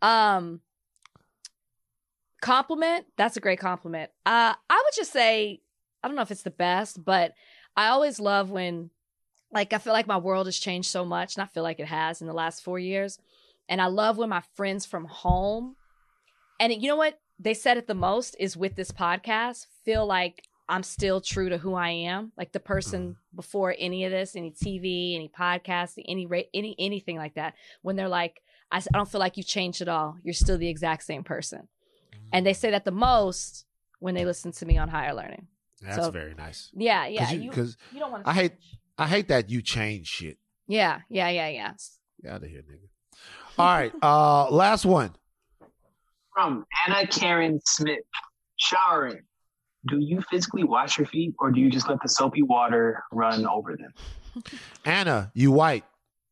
Compliment? That's a great compliment. I would just say, I don't know if it's the best, but I always love when, like, I feel like my world has changed so much, and I feel like it has in the last 4 years. And I love when my friends from home, and you know what? They said it the most is with this podcast, feel like I'm still true to who I am, like the person before any of this, any TV, any podcast, anything like that. When they're like, I don't feel like you've changed at all. You're still the exact same person. And they say that the most when they listen to me on Higher Learning. That's So, very nice. Yeah. Because You don't want to. I hate that you change shit. Yeah. Get out of here, nigga. All right. Last one. From Anna Karen Smith. Showering. Do you physically wash your feet, or do you just let the soapy water run over them? Anna, you white.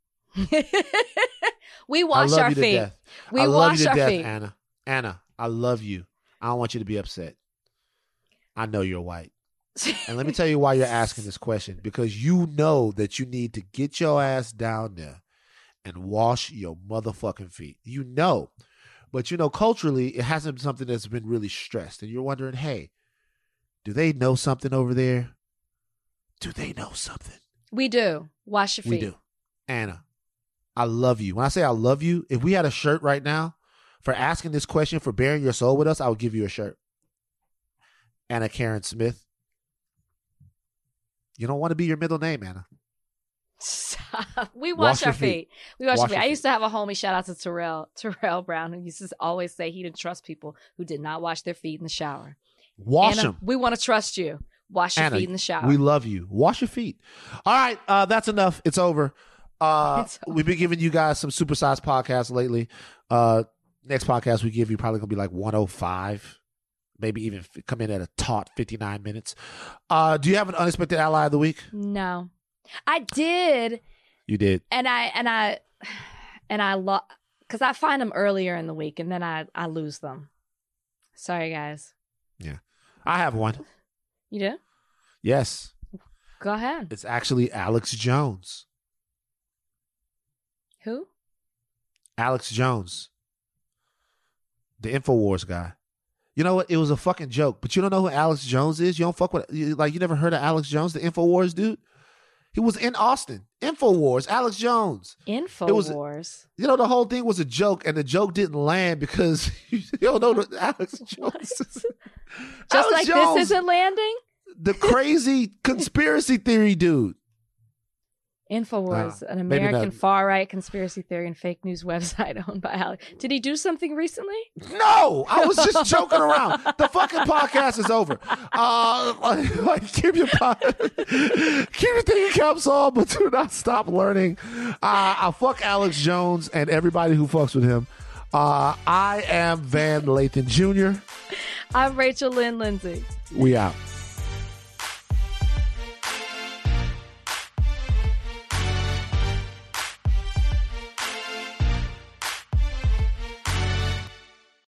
We I wash love our you to feet. death. We I love wash you to our death, feet. Anna. Anna, I love you. I don't want you to be upset. I know you're white. And let me tell you why you're asking this question. Because you know that you need to get your ass down there and wash your motherfucking feet. You know. But, culturally, it hasn't been something that's been really stressed. And you're wondering, hey, do they know something over there? Do they know something? We do. Wash your feet. We do. Anna, I love you. When I say I love you, if we had a shirt right now for asking this question, for bearing your soul with us, I will give you a shirt. Anna Karen Smith. You don't want to be your middle name, Anna. We wash our your feet. feet. We wash our Wash feet. your I used to have a homie, shout out to Terrell Brown, who used to always say he didn't trust people who did not wash their feet in the shower. Wash Anna, them. we want to trust you. Wash your Anna, feet in the shower. we love you. Wash your feet. All right, that's enough. It's over. We've been giving you guys some supersized podcasts lately. Next podcast we give you probably gonna be like 105, maybe even come in at a taut 59 minutes. Do you have an unexpected ally of the week? No, I did. You did. And I because I find them earlier in the week and then I lose them. Sorry, guys. Yeah, I have one. You do? Yes. Go ahead. It's actually Alex Jones. Who? Alex Jones. The InfoWars guy. You know what? It was a fucking joke, but you don't know who Alex Jones is? You don't fuck with, you never heard of Alex Jones, the InfoWars dude? He was in Austin. InfoWars, Alex Jones. InfoWars. The whole thing was a joke, and the joke didn't land because you don't know what Alex Jones is. Just Alex like Jones, this isn't landing? The crazy conspiracy theory dude. InfoWars, an American far-right conspiracy theory and fake news website owned by Alex. Did he do something recently? No, I was just joking around. The fucking podcast is over. Keep your thinking caps on, but do not stop learning. I fuck Alex Jones and everybody who fucks with him. I am Van Lathan Jr. I'm Rachel Lynn Lindsay. We out.